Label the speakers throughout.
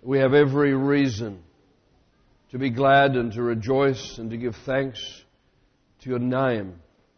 Speaker 1: We have every reason to be glad and to rejoice and to give thanks to your name.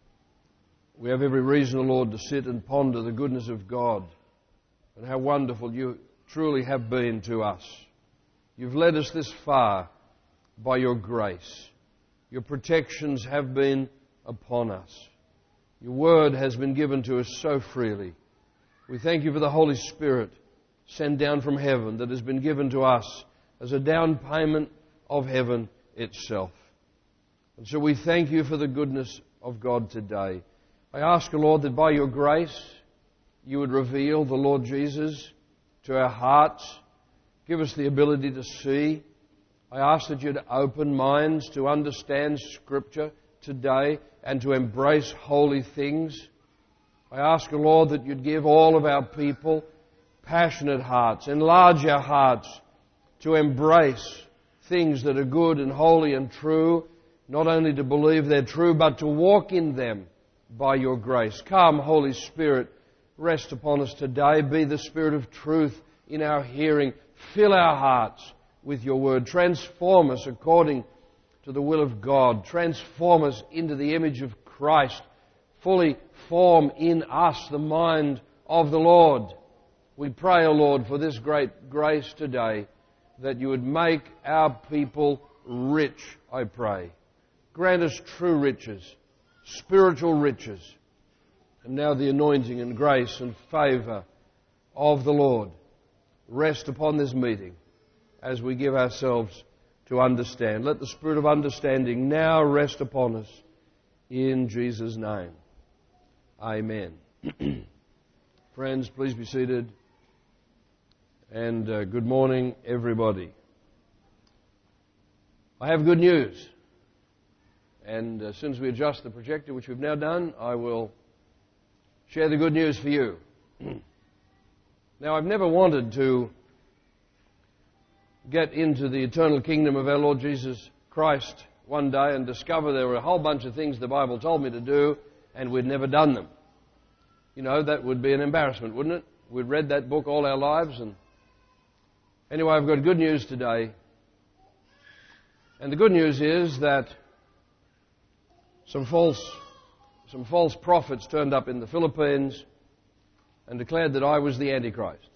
Speaker 1: We have every reason, O Lord, to sit and ponder the goodness of God and how wonderful you truly have been to us. You've led us this far by your grace. Your protections have been upon us. Your word has been given to us so freely. We thank you for the Holy Spirit sent down from heaven that has been given to us as a down payment of heaven itself. And so we thank you for the goodness of God today. I ask, O Lord, that by your grace you would reveal the Lord Jesus to our hearts. Give us the ability to see. I ask that you'd open minds to understand Scripture today and to embrace holy things. I ask, O Lord, that you'd give all of our people passionate hearts, enlarge our hearts to embrace things that are good and holy and true, not only to believe they're true, but to walk in them by your grace. Come, Holy Spirit, rest upon us today. Be the Spirit of truth in our hearing. Fill our hearts with your word. Transform us according to the will of God. Transform us into the image of Christ. Fully form in us the mind of the Lord. We pray, O Lord, for this great grace today, that you would make our people rich, I pray. Grant us true riches, spiritual riches, and now the anointing and grace and favour of the Lord rest upon this meeting as we give ourselves to understand. Let the spirit of understanding now rest upon us in Jesus' name. Amen. Friends, please be seated. And good morning, everybody. I have good news. And as soon as we adjust the projector, which we've now done, I will share the good news for you. Now, I've never wanted to get into the eternal kingdom of our Lord Jesus Christ one day and discover there were a whole bunch of things the Bible told me to do and we'd never done them. You know, that would be an embarrassment, wouldn't it? We'd read that book all our lives. And anyway, I've got good news today. And the good news is that some false prophets turned up in the Philippines and declared that I was the Antichrist.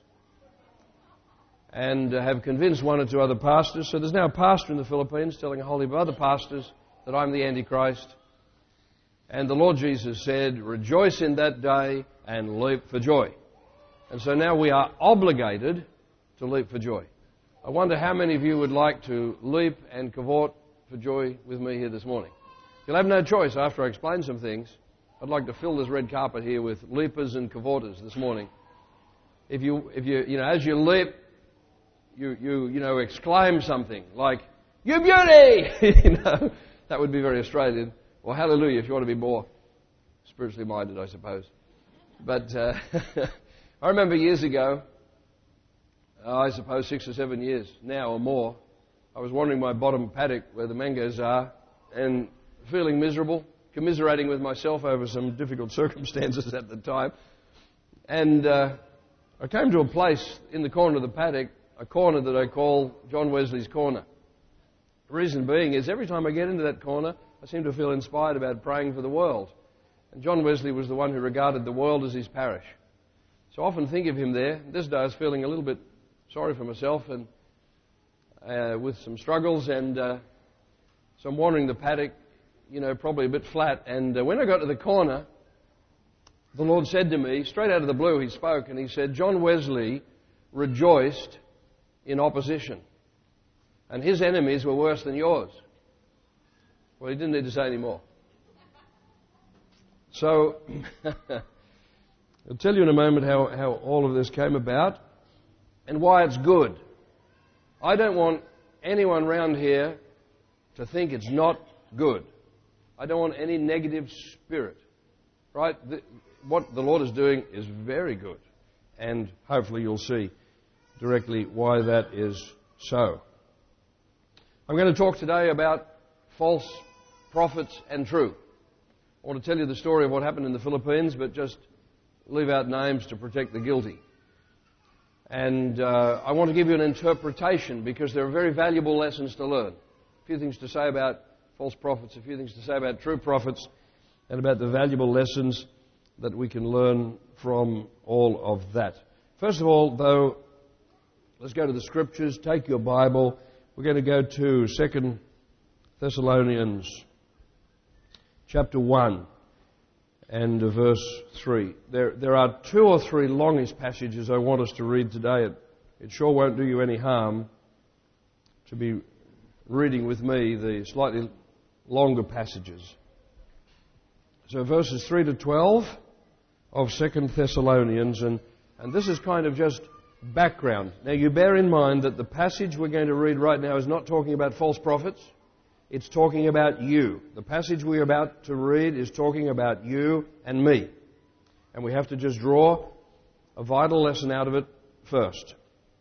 Speaker 1: And have convinced one or two other pastors. So there's now a pastor in the Philippines telling a whole heap of other pastors that I'm the Antichrist. And the Lord Jesus said, rejoice in that day and leap for joy. And so now we are obligated to leap for joy. I wonder how many of you would like to leap and cavort for joy with me here this morning. You'll have no choice after I explain some things. I'd like to fill this red carpet here with leapers and cavorters this morning. If you as you leap, you exclaim something like, "You beauty!" That would be very Australian. Or hallelujah if you want to be more spiritually minded, I suppose. But I remember years ago, I suppose 6 or 7 years now or more, I was wandering my bottom paddock where the mangoes are and feeling miserable, commiserating with myself over some difficult circumstances at the time. And I came to a place in the corner of the paddock, a corner that I call John Wesley's corner. The reason being is every time I get into that corner, I seem to feel inspired about praying for the world. And John Wesley was the one who regarded the world as his parish. So I often think of him there. This day I was feeling a little bit sorry for myself and with some struggles. And so I'm wandering the paddock, probably a bit flat. And when I got to the corner, the Lord said to me, straight out of the blue, He spoke, and He said, John Wesley rejoiced in opposition. And his enemies were worse than yours. Well, He didn't need to say any more. So, I'll tell you in a moment how all of this came about and why it's good. I don't want anyone around here to think it's not good. I don't want any negative spirit. Right? What the Lord is doing is very good. And hopefully you'll see directly why that is so. I'm going to talk today about false prophets and true. I want to tell you the story of what happened in the Philippines, but just leave out names to protect the guilty. And I want to give you an interpretation because there are very valuable lessons to learn. A few things to say about false prophets, a few things to say about true prophets, and about the valuable lessons that we can learn from all of that. First of all, though, let's go to the Scriptures. Take your Bible. We're going to go to 2 Thessalonians chapter 1 and verse 3. There are 2 or 3 longish passages I want us to read today. It sure won't do you any harm to be reading with me the slightly longer passages. So verses 3 to 12 of 2 Thessalonians, and this is kind of just background. Now you bear in mind that the passage we're going to read right now is not talking about false prophets. It's talking about you. The passage we're about to read is talking about you and me. And we have to just draw a vital lesson out of it first.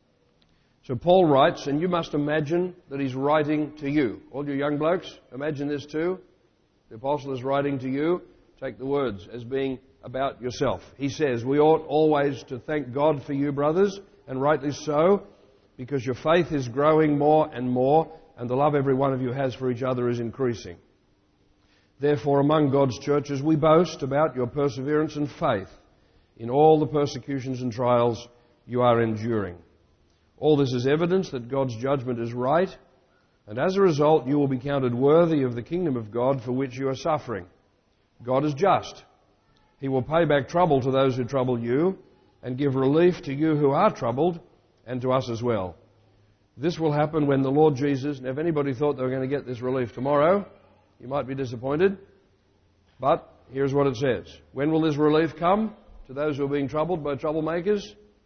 Speaker 1: So Paul writes, and you must imagine that he's writing to you. All you young blokes, imagine this too. The apostle is writing to you. Take the words as being about yourself. He says, we ought always to thank God for you, brothers, and rightly so, because your faith is growing more and more, and the love every one of you has for each other is increasing. Therefore, among God's churches, we boast about your perseverance and faith in all the persecutions and trials you are enduring. All this is evidence that God's judgment is right, and as a result, you will be counted worthy of the kingdom of God for which you are suffering. God is just. He will pay back trouble to those who trouble you, and give relief to you who are troubled, and to us as well. This will happen when the Lord Jesus, now if anybody thought they were going to get this relief tomorrow, you might be disappointed. But here's what it says. When will this relief come to those who are being troubled by troublemakers?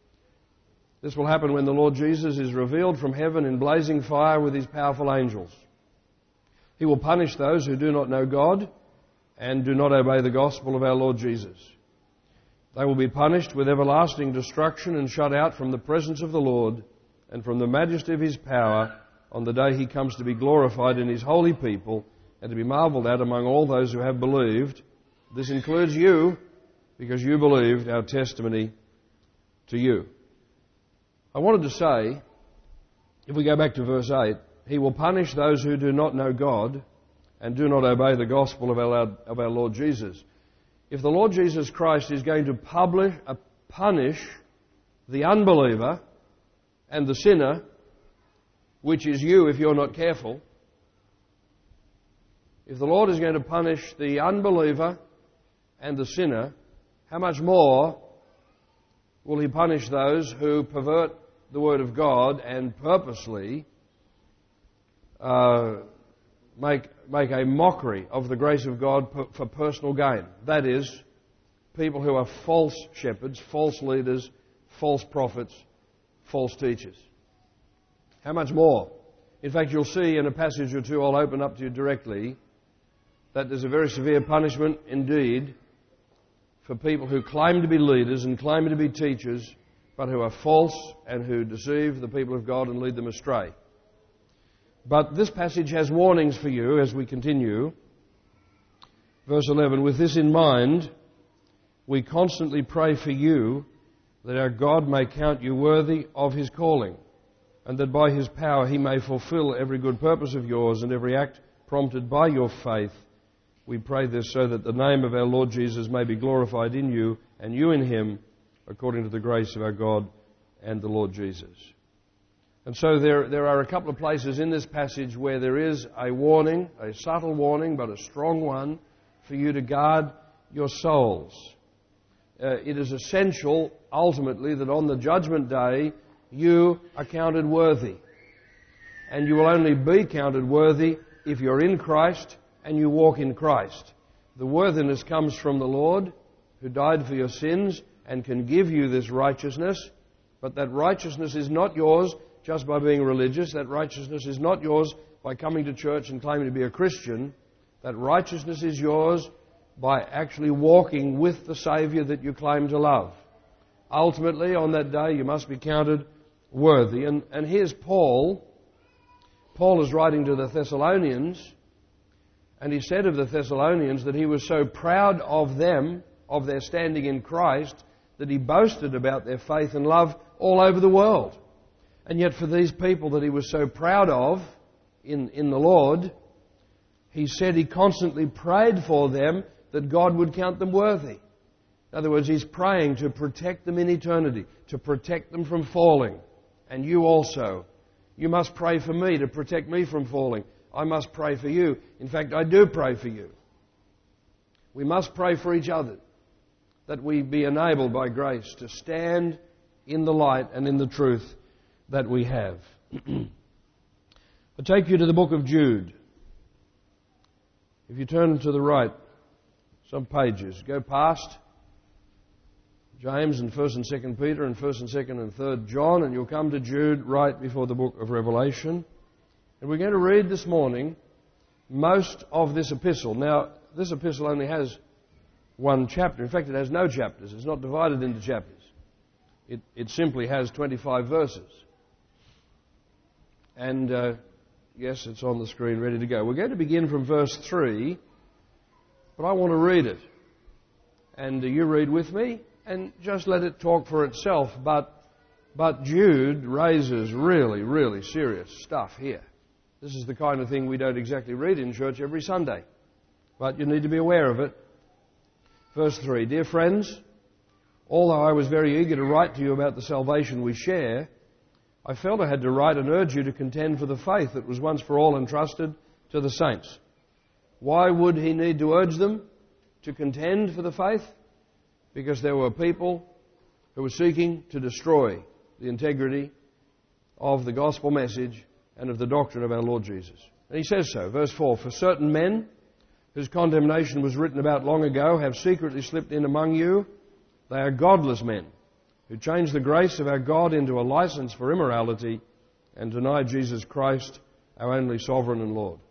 Speaker 1: This will happen when the Lord Jesus is revealed from heaven in blazing fire with his powerful angels. He will punish those who do not know God and do not obey the gospel of our Lord Jesus. They will be punished with everlasting destruction and shut out from the presence of the Lord and from the majesty of his power on the day he comes to be glorified in his holy people and to be marvelled at among all those who have believed. This includes you, because you believed our testimony to you. I wanted to say, if we go back to verse 8, he will punish those who do not know God and do not obey the gospel of our Lord Jesus. If the Lord Jesus Christ is going to punish the unbeliever and the sinner, which is you if you're not careful, if the Lord is going to punish the unbeliever and the sinner, how much more will he punish those who pervert the Word of God and purposely make a mockery of the grace of God for personal gain? That is, people who are false shepherds, false leaders, false prophets, false teachers. How much more? In fact, you'll see in a passage or two I'll open up to you directly that there's a very severe punishment indeed for people who claim to be leaders and claim to be teachers, but who are false and who deceive the people of God and lead them astray. But this passage has warnings for you as we continue. Verse 11, with this in mind, we constantly pray for you that our God may count you worthy of his calling, and that by his power he may fulfill every good purpose of yours and every act prompted by your faith. We pray this so that the name of our Lord Jesus may be glorified in you and you in him, according to the grace of our God and the Lord Jesus. And so there are a couple of places in this passage where there is a warning, a subtle warning, but a strong one, for you to guard your souls. It is essential, ultimately, that on the judgment day, you are counted worthy. And you will only be counted worthy if you're in Christ and you walk in Christ. The worthiness comes from the Lord, who died for your sins and can give you this righteousness. But that righteousness is not yours just by being religious. That righteousness is not yours by coming to church and claiming to be a Christian. That righteousness is yours by actually walking with the Saviour that you claim to love. Ultimately, on that day, you must be counted worthy. And here's Paul. Paul is writing to the Thessalonians, and he said of the Thessalonians that he was so proud of them, of their standing in Christ, that he boasted about their faith and love all over the world. And yet for these people that he was so proud of in the Lord, he said he constantly prayed for them that God would count them worthy. In other words, he's praying to protect them in eternity, to protect them from falling. And you also. You must pray for me to protect me from falling. I must pray for you. In fact, I do pray for you. We must pray for each other, that we be enabled by grace to stand in the light and in the truth that we have. I take you to the book of Jude. If you turn to the right, some pages, go past James and 1st and 2nd Peter and 1st and 2nd and 3rd John, and you'll come to Jude right before the book of Revelation. And we're going to read this morning most of this epistle. Now, this epistle only has one chapter. In fact, it has no chapters. It's not divided into chapters. It simply has 25 verses. And, yes, it's on the screen ready to go. We're going to begin from verse 3, but I want to read it. And you read with me, and just let it talk for itself. But Jude raises really, really serious stuff here. This is the kind of thing we don't exactly read in church every Sunday. But you need to be aware of it. Verse 3, Dear friends, although I was very eager to write to you about the salvation we share, I felt I had to write and urge you to contend for the faith that was once for all entrusted to the saints. Why would he need to urge them to contend for the faith? Because there were people who were seeking to destroy the integrity of the gospel message and of the doctrine of our Lord Jesus. And he says so, verse 4, For certain men, whose condemnation was written about long ago, have secretly slipped in among you. They are godless men, who change the grace of our God into a license for immorality and deny Jesus Christ, our only sovereign and Lord.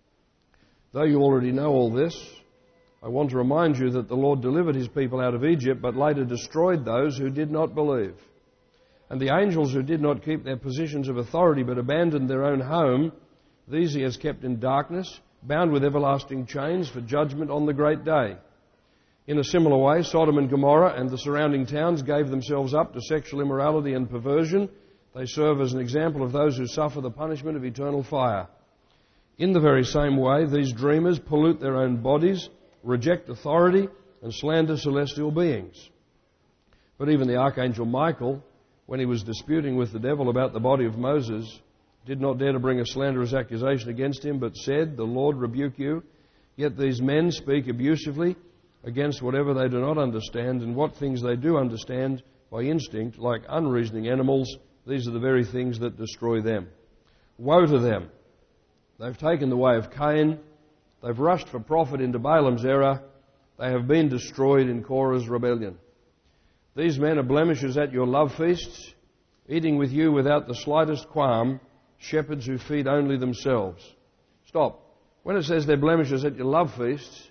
Speaker 1: Though you already know all this, I want to remind you that the Lord delivered his people out of Egypt, but later destroyed those who did not believe. And the angels who did not keep their positions of authority but abandoned their own home, these he has kept in darkness, bound with everlasting chains for judgment on the great day. In a similar way, Sodom and Gomorrah and the surrounding towns gave themselves up to sexual immorality and perversion. They serve as an example of those who suffer the punishment of eternal fire. In the very same way, these dreamers pollute their own bodies, reject authority, and slander celestial beings. But even the archangel Michael, when he was disputing with the devil about the body of Moses, did not dare to bring a slanderous accusation against him, but said, The Lord rebuke you. Yet these men speak abusively against whatever they do not understand, and what things they do understand by instinct, like unreasoning animals. These are the very things that destroy them. Woe to them! They've taken the way of Cain. They've rushed for profit into Balaam's error. They have been destroyed in Korah's rebellion. These men are blemishes at your love feasts, eating with you without the slightest qualm, shepherds who feed only themselves. Stop. When it says they're blemishes at your love feasts,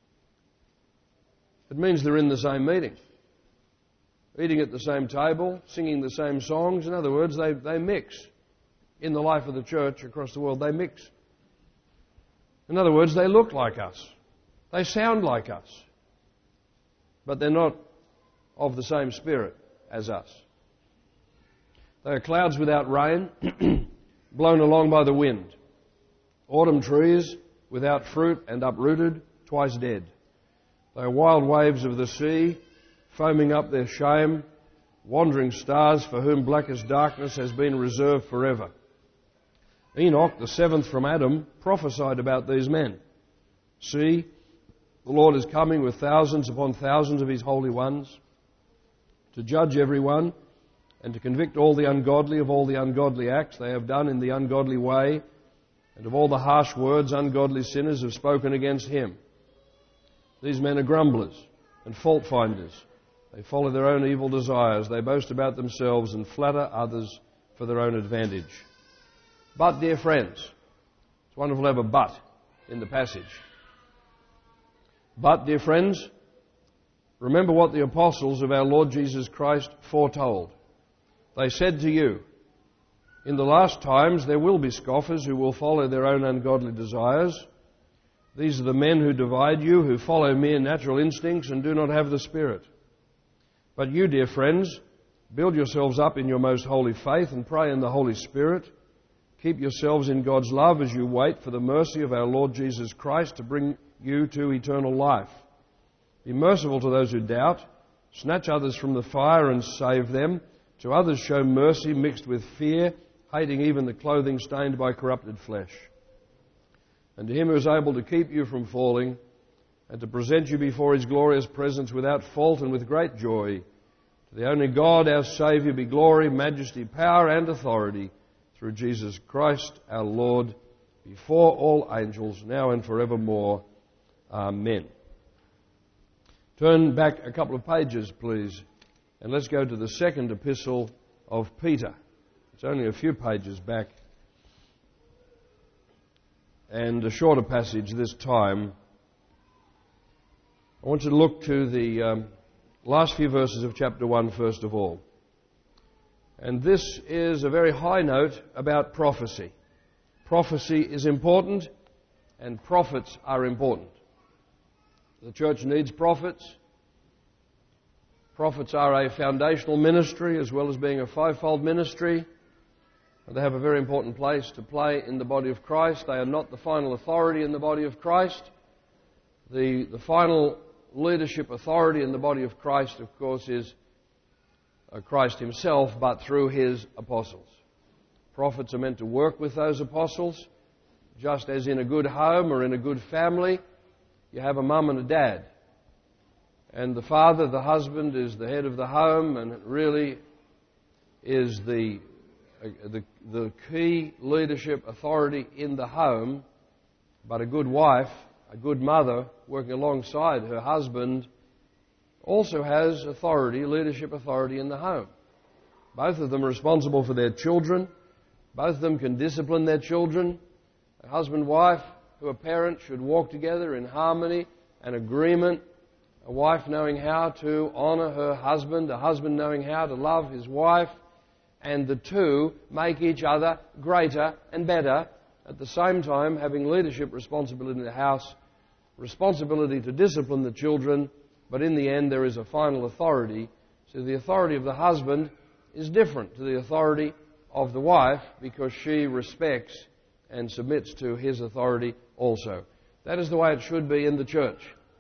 Speaker 1: it means they're in the same meeting, eating at the same table, singing the same songs. In other words, they mix. In the life of the church across the world, they mix. In other words, they look like us. They sound like us. But they're not of the same spirit as us. They are clouds without rain, blown along by the wind. Autumn trees without fruit and uprooted, twice dead. They are wild waves of the sea, foaming up their shame, wandering stars for whom blackest darkness has been reserved forever. Enoch, the seventh from Adam, prophesied about these men. See, the Lord is coming with thousands upon thousands of his holy ones to judge everyone and to convict all the ungodly of all the ungodly acts they have done in the ungodly way and of all the harsh words ungodly sinners have spoken against him. These men are grumblers and fault finders. They follow their own evil desires. They boast about themselves and flatter others for their own advantage. But, dear friends, it's wonderful to have a but in the passage. But, dear friends, remember what the apostles of our Lord Jesus Christ foretold. They said to you, in the last times there will be scoffers who will follow their own ungodly desires. These are the men who divide you, who follow mere natural instincts and do not have the Spirit. But you, dear friends, Build yourselves up in your most holy faith and pray in the Holy Spirit. Keep yourselves in God's love as you wait for the mercy of our Lord Jesus Christ to bring you to eternal life. Be merciful to those who doubt. Snatch others from the fire and save them. To others show mercy mixed with fear, hating even the clothing stained by corrupted flesh. And to him who is able to keep you from falling and to present you before his glorious presence without fault and with great joy, to the only God, our Saviour, be glory, majesty, power and authority through Jesus Christ our Lord, before all angels, now and forevermore. Amen. Turn back a couple of pages, please, and let's go to the second epistle of Peter. It's only a few pages back, and a shorter passage this time. I want you to look to the last few verses of chapter 1 first of all. And this is a very high note about prophecy. Prophecy is important, and prophets are important. The church needs prophets. Prophets are a foundational ministry as well as being a fivefold ministry. They have a very important place to play in the body of Christ. They are not the final authority in the body of Christ. The final leadership authority in the body of Christ, of course, is Christ himself, but through his apostles. Prophets are meant to work with those apostles, just as in a good home or in a good family, you have a mum and a dad. And the father, the husband, is the head of the home and really is the key leadership authority in the home. But a good wife, a good mother, working alongside her husband, also has authority, leadership authority in the home. Both of them are responsible for their children. Both of them can discipline their children. A husband and wife who are parents should walk together in harmony and agreement. A wife knowing how to honour her husband, a husband knowing how to love his wife, and the two make each other greater and better, at the same time having leadership responsibility in the house, responsibility to discipline the children, but in the end there is a final authority. So the authority of the husband is different to the authority of the wife because she respects and submits to his authority also. That is the way it should be in the church.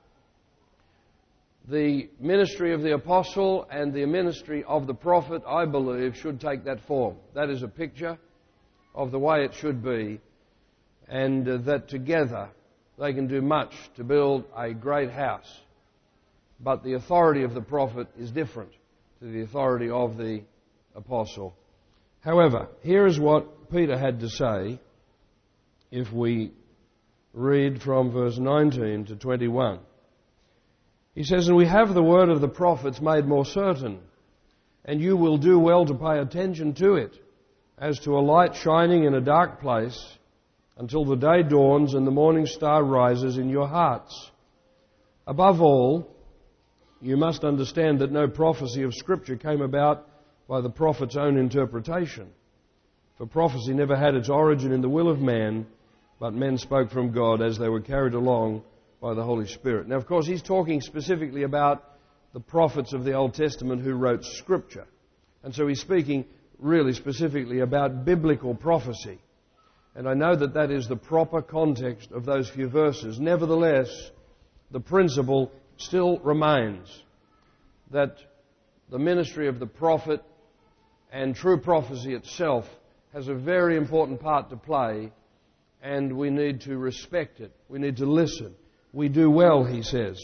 Speaker 1: The ministry of the apostle and the ministry of the prophet, I believe, should take that form. That is a picture of the way it should be, and that together they can do much to build a great house. But the authority of the prophet is different to the authority of the apostle. However, here is what Peter had to say if we read from verse 19 to 21. He says, "And we have the word of the prophets made more certain, and you will do well to pay attention to it, as to a light shining in a dark place, until the day dawns and the morning star rises in your hearts. Above all, you must understand that no prophecy of Scripture came about by the prophet's own interpretation. For prophecy never had its origin in the will of man, but men spoke from God as they were carried along by the Holy Spirit." Now, of course, he's talking specifically about the prophets of the Old Testament who wrote Scripture. And so he's speaking really specifically about biblical prophecy. And I know that that is the proper context of those few verses. Nevertheless, the principle still remains that the ministry of the prophet and true prophecy itself has a very important part to play, and we need to respect it. We need to listen. We do well, he says.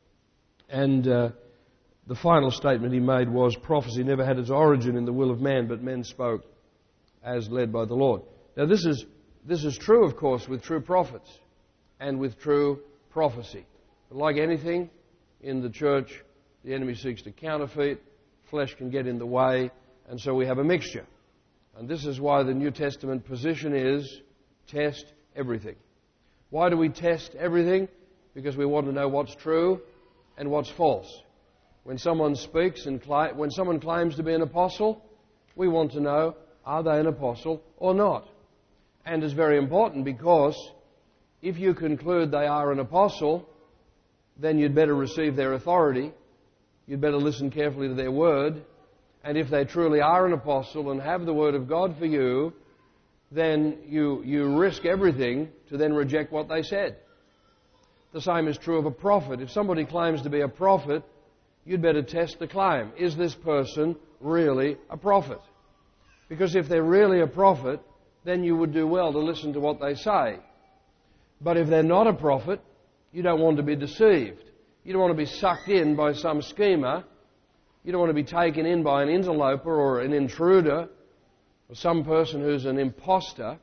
Speaker 1: And the final statement he made was, prophecy never had its origin in the will of man, but men spoke as led by the Lord. Now this is true, of course, with true prophets and with true prophecy. But like anything in the church, the enemy seeks to counterfeit, flesh can get in the way, and so we have a mixture. And this is why the New Testament position is test everything. Why do we test everything? Because we want to know what's true and what's false. When someone speaks and when someone claims to be an apostle, we want to know, are they an apostle or not? And it's very important because if you conclude they are an apostle, then you'd better receive their authority, you'd better listen carefully to their word, And if they truly are an apostle and have the Word of God for you, then you risk everything to then reject what they said. The same is true of a prophet. If somebody claims to be a prophet, you'd better test the claim. Is this person really a prophet? Because if they're really a prophet, then you would do well to listen to what they say. But if they're not a prophet, you don't want to be deceived. You don't want to be sucked in by some schemer. You don't want to be taken in by an interloper or an intruder or some person who's an imposter.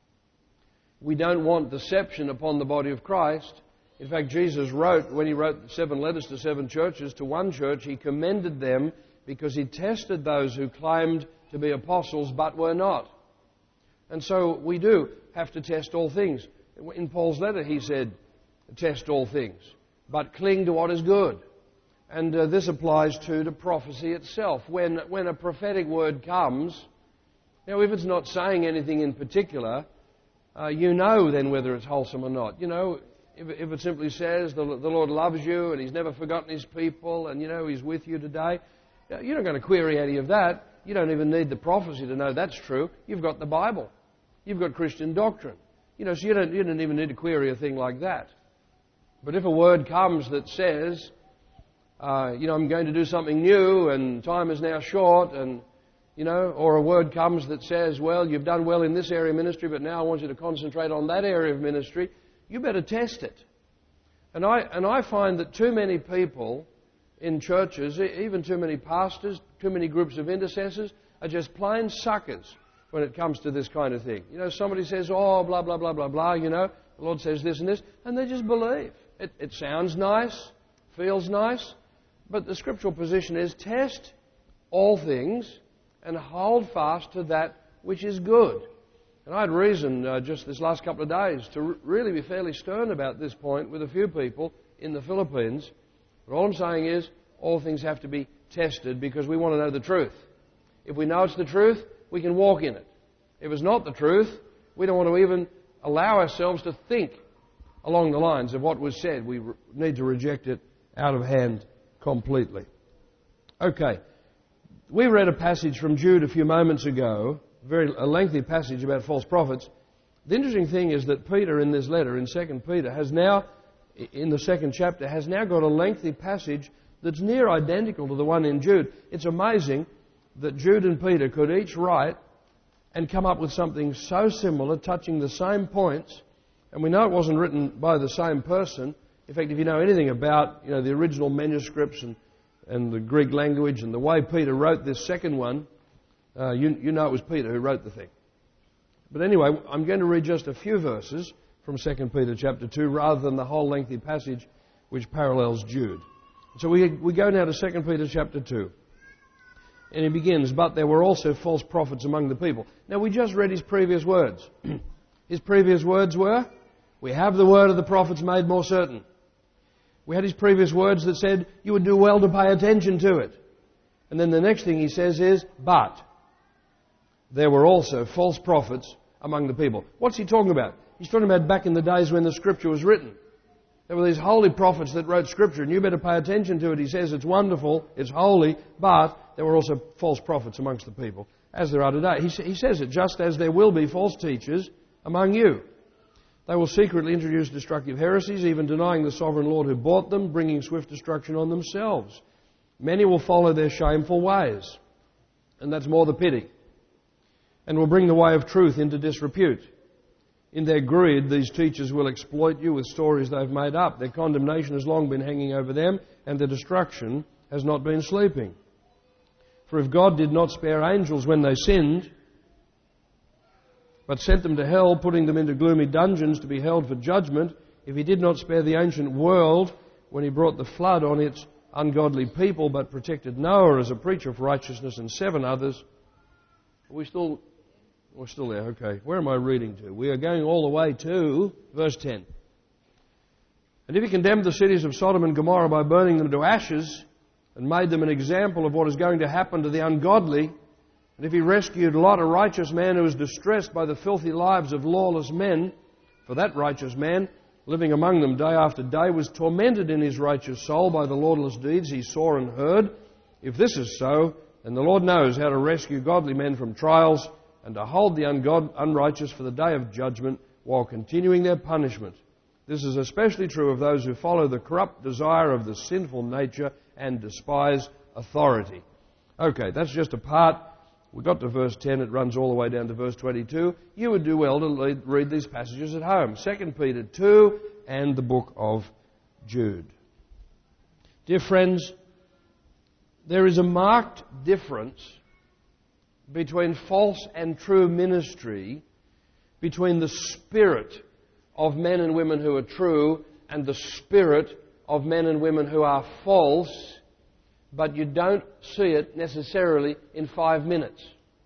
Speaker 1: We don't want deception upon the body of Christ. In fact, Jesus wrote, when he wrote 7 letters to 7 churches, to one church, he commended them because he tested those who claimed to be apostles but were not. And so we do have to test all things. In Paul's letter he said, test all things, but cling to what is good. And this applies to prophecy itself. When a prophetic word comes, now if it's not saying anything in particular, you know then whether it's wholesome or not. You know, if it simply says the Lord loves you and He's never forgotten His people and, you know, He's with you today, you're not going to query any of that. You don't even need the prophecy to know that's true. You've got the Bible. You've got Christian doctrine. You know, so you don't even need to query a thing like that. But if a word comes that says, I'm going to do something new and time is now short, and, or a word comes that says, well, you've done well in this area of ministry, but now I want you to concentrate on that area of ministry, you better test it. And I find that too many people in churches, even too many pastors, too many groups of intercessors, are just plain suckers when it comes to this kind of thing. Somebody says, oh, blah, blah, blah, blah, blah, the Lord says this and this, and they just believe. It sounds nice, feels nice, but the scriptural position is test all things and hold fast to that which is good. And I had reason just this last couple of days to really be fairly stern about this point with a few people in the Philippines. But all I'm saying is all things have to be tested because we want to know the truth. If we know it's the truth, we can walk in it. If it's not the truth, we don't want to even allow ourselves to think along the lines of what was said. We need to reject it out of hand completely. Okay. We read a passage from Jude a few moments ago, a lengthy passage about false prophets. The interesting thing is that Peter in this letter, in 2 Peter, has now, in the 2nd chapter, has now got a lengthy passage that's near identical to the one in Jude. It's amazing that Jude and Peter could each write and come up with something so similar, touching the same points. And we know it wasn't written by the same person. In fact, if you know anything about the original manuscripts and the Greek language and the way Peter wrote this second one, you know it was Peter who wrote the thing. But anyway, I'm going to read just a few verses from 2 Peter chapter 2 rather than the whole lengthy passage which parallels Jude. So we go now to 2 Peter chapter 2. And it begins, but there were also false prophets among the people. Now we just read his previous words. His previous words were, we have the word of the prophets made more certain. We had his previous words that said you would do well to pay attention to it. And then the next thing he says is, but there were also false prophets among the people. What's he talking about? He's talking about back in the days when the Scripture was written. There were these holy prophets that wrote Scripture, and you better pay attention to it. He says it's wonderful, it's holy, but there were also false prophets amongst the people, as there are today. He says it just as there will be false teachers among you. They will secretly introduce destructive heresies, even denying the sovereign Lord who bought them, bringing swift destruction on themselves. Many will follow their shameful ways, and that's more the pity, and will bring the way of truth into disrepute. In their greed, these teachers will exploit you with stories they've made up. Their condemnation has long been hanging over them, and their destruction has not been sleeping. For if God did not spare angels when they sinned, but sent them to hell, putting them into gloomy dungeons to be held for judgment, if He did not spare the ancient world when He brought the flood on its ungodly people, but protected Noah as a preacher of righteousness and 7 others, we're still there, okay. Where am I reading to? We are going all the way to verse 10. And if He condemned the cities of Sodom and Gomorrah by burning them to ashes and made them an example of what is going to happen to the ungodly, and if He rescued Lot, a righteous man who was distressed by the filthy lives of lawless men, for that righteous man, living among them day after day, was tormented in his righteous soul by the lawless deeds he saw and heard, if this is so, And the Lord knows how to rescue godly men from trials and to hold the unrighteous for the day of judgment while continuing their punishment. This is especially true of those who follow the corrupt desire of the sinful nature and despise authority. Okay, that's just a part. We got to verse 10. It runs all the way down to verse 22. You would do well to read these passages at home. 2 Peter 2 and the book of Jude. Dear friends, there is a marked difference between false and true ministry, between the spirit of men and women who are true and the spirit of men and women who are false, but you don't see it necessarily in 5 minutes.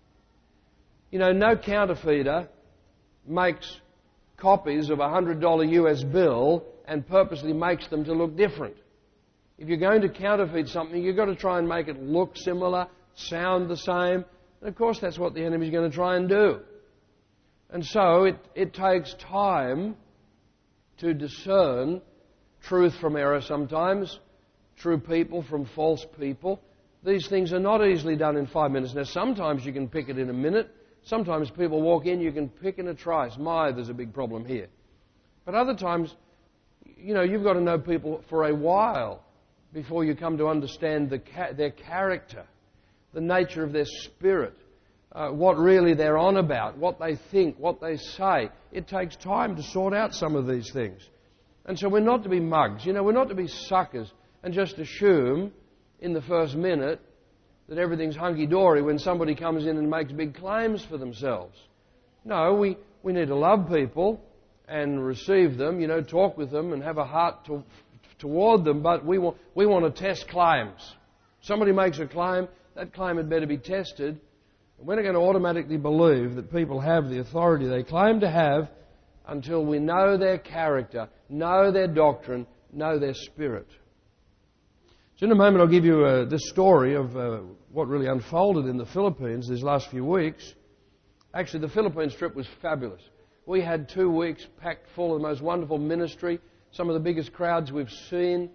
Speaker 1: You know, no counterfeiter makes copies of a $100 US bill and purposely makes them to look different. If you're going to counterfeit something, you've got to try and make it look similar, sound the same. And of course that's what the enemy's going to try and do. And so it takes time to discern truth from error sometimes, true people from false people. These things are not easily done in 5 minutes. Now sometimes you can pick it in a minute. Sometimes people walk in, you can pick in a trice. My, there's a big problem here. But other times, you know, you've got to know people for a while before you come to understand their character, the nature of their spirit, what really they're on about, what they think, what they say. It takes time to sort out some of these things. And so we're not to be mugs. You know, we're not to be suckers and just assume in the first minute that everything's hunky-dory when somebody comes in and makes big claims for themselves. No, we need to love people and receive them, you know, talk with them and have a heart toward them, but we want to test claims. Somebody makes a claim, that claim had better be tested. We're not going to automatically believe that people have the authority they claim to have until we know their character, know their doctrine, know their spirit. So in a moment I'll give you this story of what really unfolded in the Philippines these last few weeks. Actually, the Philippines trip was fabulous. We had 2 weeks packed full of the most wonderful ministry, some of the biggest crowds we've seen,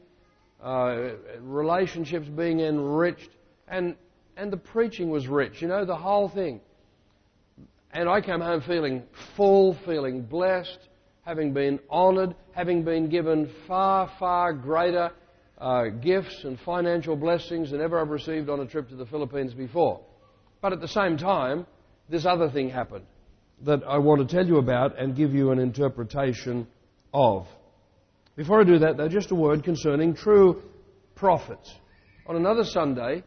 Speaker 1: relationships being enriched, and the preaching was rich, you know, the whole thing. And I came home feeling full, feeling blessed, having been honoured, having been given far, far greater gifts and financial blessings than ever I've received on a trip to the Philippines before. But at the same time, this other thing happened that I want to tell you about and give you an interpretation of. Before I do that, though, just a word concerning true prophets. On another Sunday,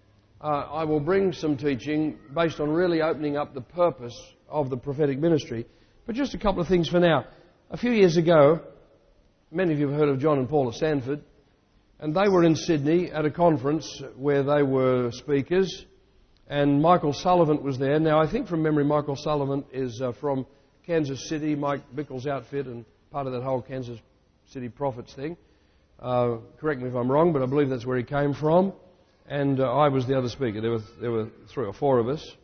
Speaker 1: I will bring some teaching based on really opening up the purpose of the prophetic ministry. But just a couple of things for now. A few years ago, many of you have heard of John and Paula Sanford, and they were in Sydney at a conference where they were speakers, and Michael Sullivan was there. Now, I think from memory, Michael Sullivan is from Kansas City, Mike Bickle's outfit, and part of that whole Kansas City Prophets thing. Correct me if I'm wrong, but I believe that's where he came from. And I was the other speaker. There were 3 or 4 of us.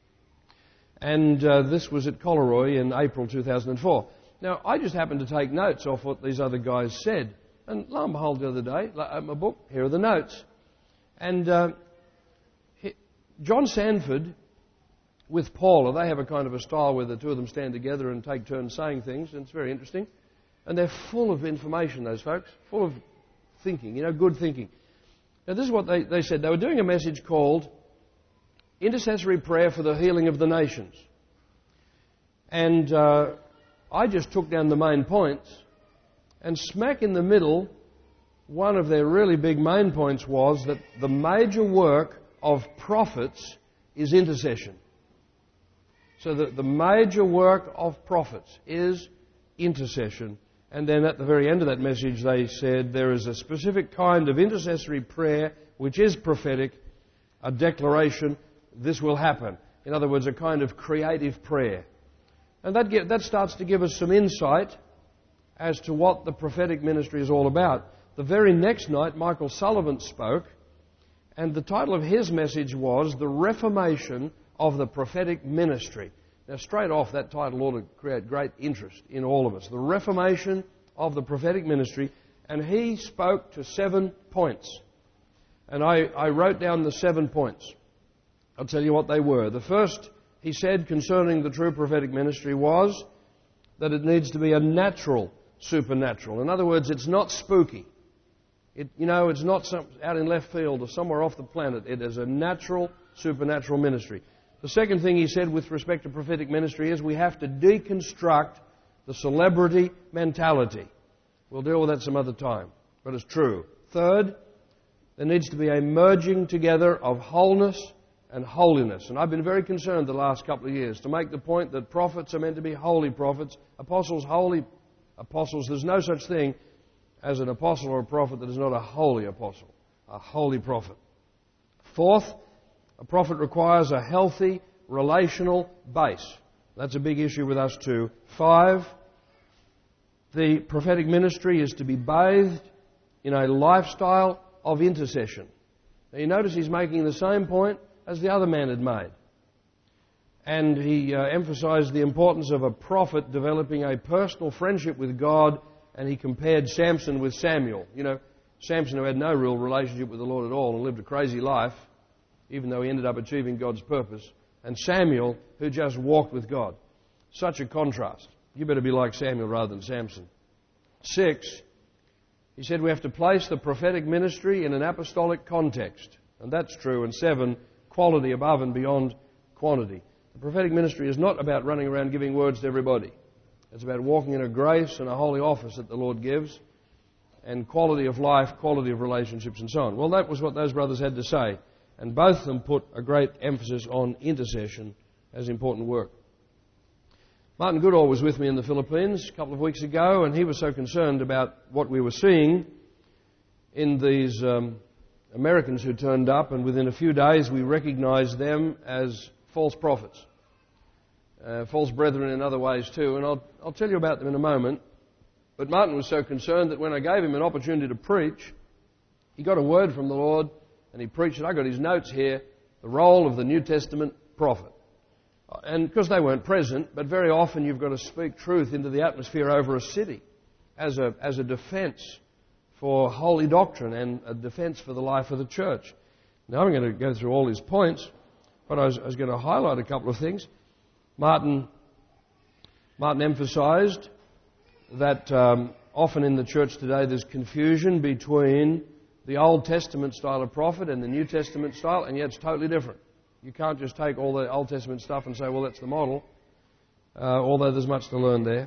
Speaker 1: And this was at Coleroy in April 2004. Now, I just happened to take notes off what these other guys said. And lo and behold, the other day, I opened my book, here are the notes. And John Sanford with Paula, they have a kind of a style where the two of them stand together and take turns saying things, and it's very interesting. And they're full of information, those folks, full of thinking, you know, good thinking. Now, this is what they said. They were doing a message called Intercessory Prayer for the Healing of the Nations. And I just took down the main points, and smack in the middle, one of their really big main points was that the major work of prophets is intercession. So the major work of prophets is intercession. And then at the very end of that message they said there is a specific kind of intercessory prayer which is prophetic, a declaration, this will happen. In other words, a kind of creative prayer. And that starts to give us some insight as to what the prophetic ministry is all about. The very next night, Michael Sullivan spoke, and the title of his message was The Reformation of the Prophetic Ministry. Now, straight off, that title ought to create great interest in all of us. The Reformation of the Prophetic Ministry. And he spoke to 7 points. And I wrote down the 7 points. I'll tell you what they were. The first, he said, concerning the true prophetic ministry was that it needs to be a natural supernatural. In other words, it's not spooky. It's not out in left field or somewhere off the planet. It is a natural, supernatural ministry. The second thing he said with respect to prophetic ministry is we have to deconstruct the celebrity mentality. We'll deal with that some other time, but it's true. Third, there needs to be a merging together of wholeness and holiness. And I've been very concerned the last couple of years to make the point that prophets are meant to be holy prophets, apostles holy apostles. There's no such thing as an apostle or a prophet that is not a holy apostle, a holy prophet. Fourth, a prophet requires a healthy relational base. That's a big issue with us too. 5, the prophetic ministry is to be bathed in a lifestyle of intercession. Now you notice he's making the same point as the other man had made. And he emphasized the importance of a prophet developing a personal friendship with God, and he compared Samson with Samuel. Samson, who had no real relationship with the Lord at all and lived a crazy life, even though he ended up achieving God's purpose, and Samuel, who just walked with God. Such a contrast. You better be like Samuel rather than Samson. 6, he said we have to place the prophetic ministry in an apostolic context. And that's true. And 7, quality above and beyond quantity. The prophetic ministry is not about running around giving words to everybody. It's about walking in a grace and a holy office that the Lord gives, and quality of life, quality of relationships, and so on. Well, that was what those brothers had to say. And both of them put a great emphasis on intercession as important work. Martin Goodall was with me in the Philippines a couple of weeks ago, and he was so concerned about what we were seeing in these Americans who turned up, and within a few days we recognized them as false prophets. False brethren in other ways too, and I'll tell you about them in a moment. But Martin was so concerned that when I gave him an opportunity to preach, he got a word from the Lord, and he preached it. I got his notes here, the role of the New Testament prophet. And because they weren't present, but very often you've got to speak truth into the atmosphere over a city as a defense for holy doctrine and a defense for the life of the church. Now I'm going to go through all his points, but I was going to highlight a couple of things. Martin emphasized that often in the church today there's confusion between the Old Testament style of prophet and the New Testament style, and yet it's totally different. You can't just take all the Old Testament stuff and say, well, that's the model, although there's much to learn there.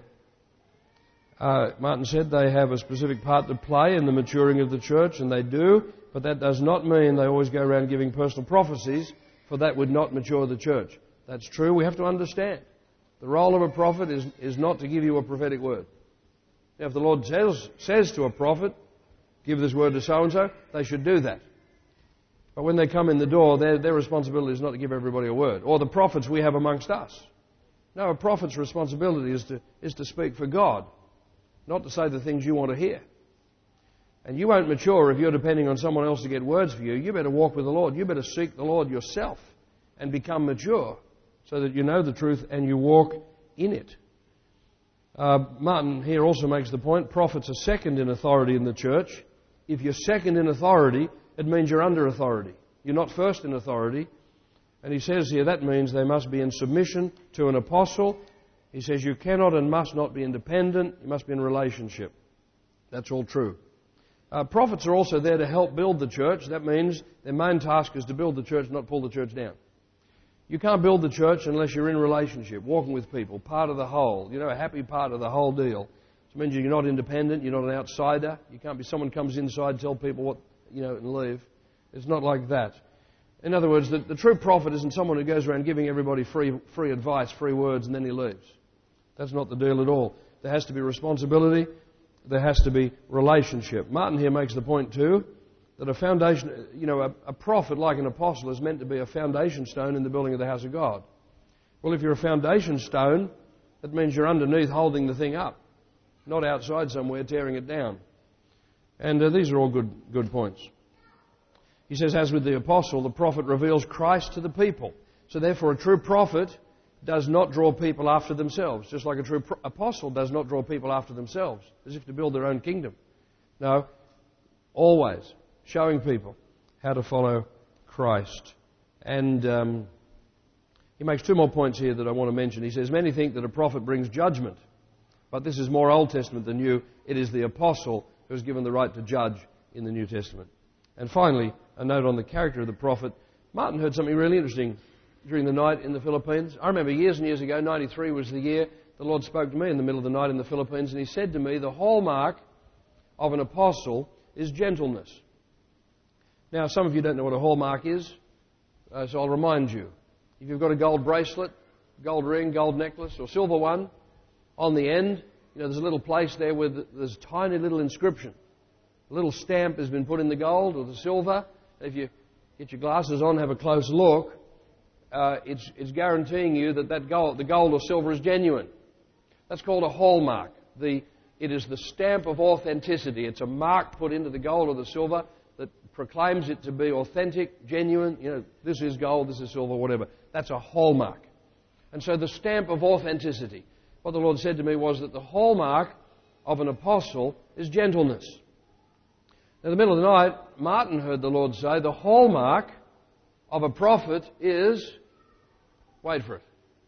Speaker 1: Martin said they have a specific part to play in the maturing of the church, and they do, but that does not mean they always go around giving personal prophecies, for that would not mature the church. That's true. We have to understand. The role of a prophet is not to give you a prophetic word. Now, if the Lord says to a prophet, give this word to so-and-so, they should do that. But when they come in the door, their responsibility is not to give everybody a word. Or the prophets we have amongst us. No, a prophet's responsibility is to speak for God, not to say the things you want to hear. And you won't mature if you're depending on someone else to get words for you. You better walk with the Lord. You better seek the Lord yourself and become mature so that you know the truth and you walk in it. Martin here also makes the point, prophets are second in authority in the church. If you're second in authority, it means you're under authority. You're not first in authority. And he says here that means they must be in submission to an apostle. He says you cannot and must not be independent. You must be in relationship. That's all true. Prophets are also there to help build the church. That means their main task is to build the church, not pull the church down. You can't build the church unless you're in relationship, walking with people, part of the whole, a happy part of the whole deal. It means you're not independent, you're not an outsider. You can't be someone comes inside, tell people what, and leave. It's not like that. In other words, the true prophet isn't someone who goes around giving everybody free advice, free words, and then he leaves. That's not the deal at all. There has to be responsibility. There has to be relationship. Martin here makes the point too, that a foundation, a prophet like an apostle is meant to be a foundation stone in the building of the house of God. Well, if you're a foundation stone, that means you're underneath holding the thing up, not outside somewhere tearing it down. And these are all good points. He says, as with the apostle, the prophet reveals Christ to the people. So therefore, a true prophet does not draw people after themselves, just like a true apostle does not draw people after themselves, as if to build their own kingdom. No, always showing people how to follow Christ And he makes two more points here that I want to mention. He says, many think that a prophet brings judgment, but this is more Old Testament than New. It is the apostle who is given the right to judge in the New Testament. And finally, a note on the character of the prophet. Martin heard something really interesting during the night in the Philippines. I remember years and years ago, 93 was the year, the Lord spoke to me in the middle of the night in the Philippines, and He said to me, the hallmark of an apostle is gentleness. Now, some of you don't know what a hallmark is, so I'll remind you. If you've got a gold bracelet, gold ring, gold necklace, or silver one, on the end, there's a little place there where there's a tiny little inscription. A little stamp has been put in the gold or the silver. If you get your glasses on, have a close look, it's guaranteeing you that the gold or silver is genuine. That's called a hallmark. It is the stamp of authenticity. It's a mark put into the gold or the silver that proclaims it to be authentic, genuine. This is gold, this is silver, whatever. That's a hallmark. And so the stamp of authenticity. What the Lord said to me was that the hallmark of an apostle is gentleness. In the middle of the night, Martin heard the Lord say, the hallmark of a prophet is, wait for it.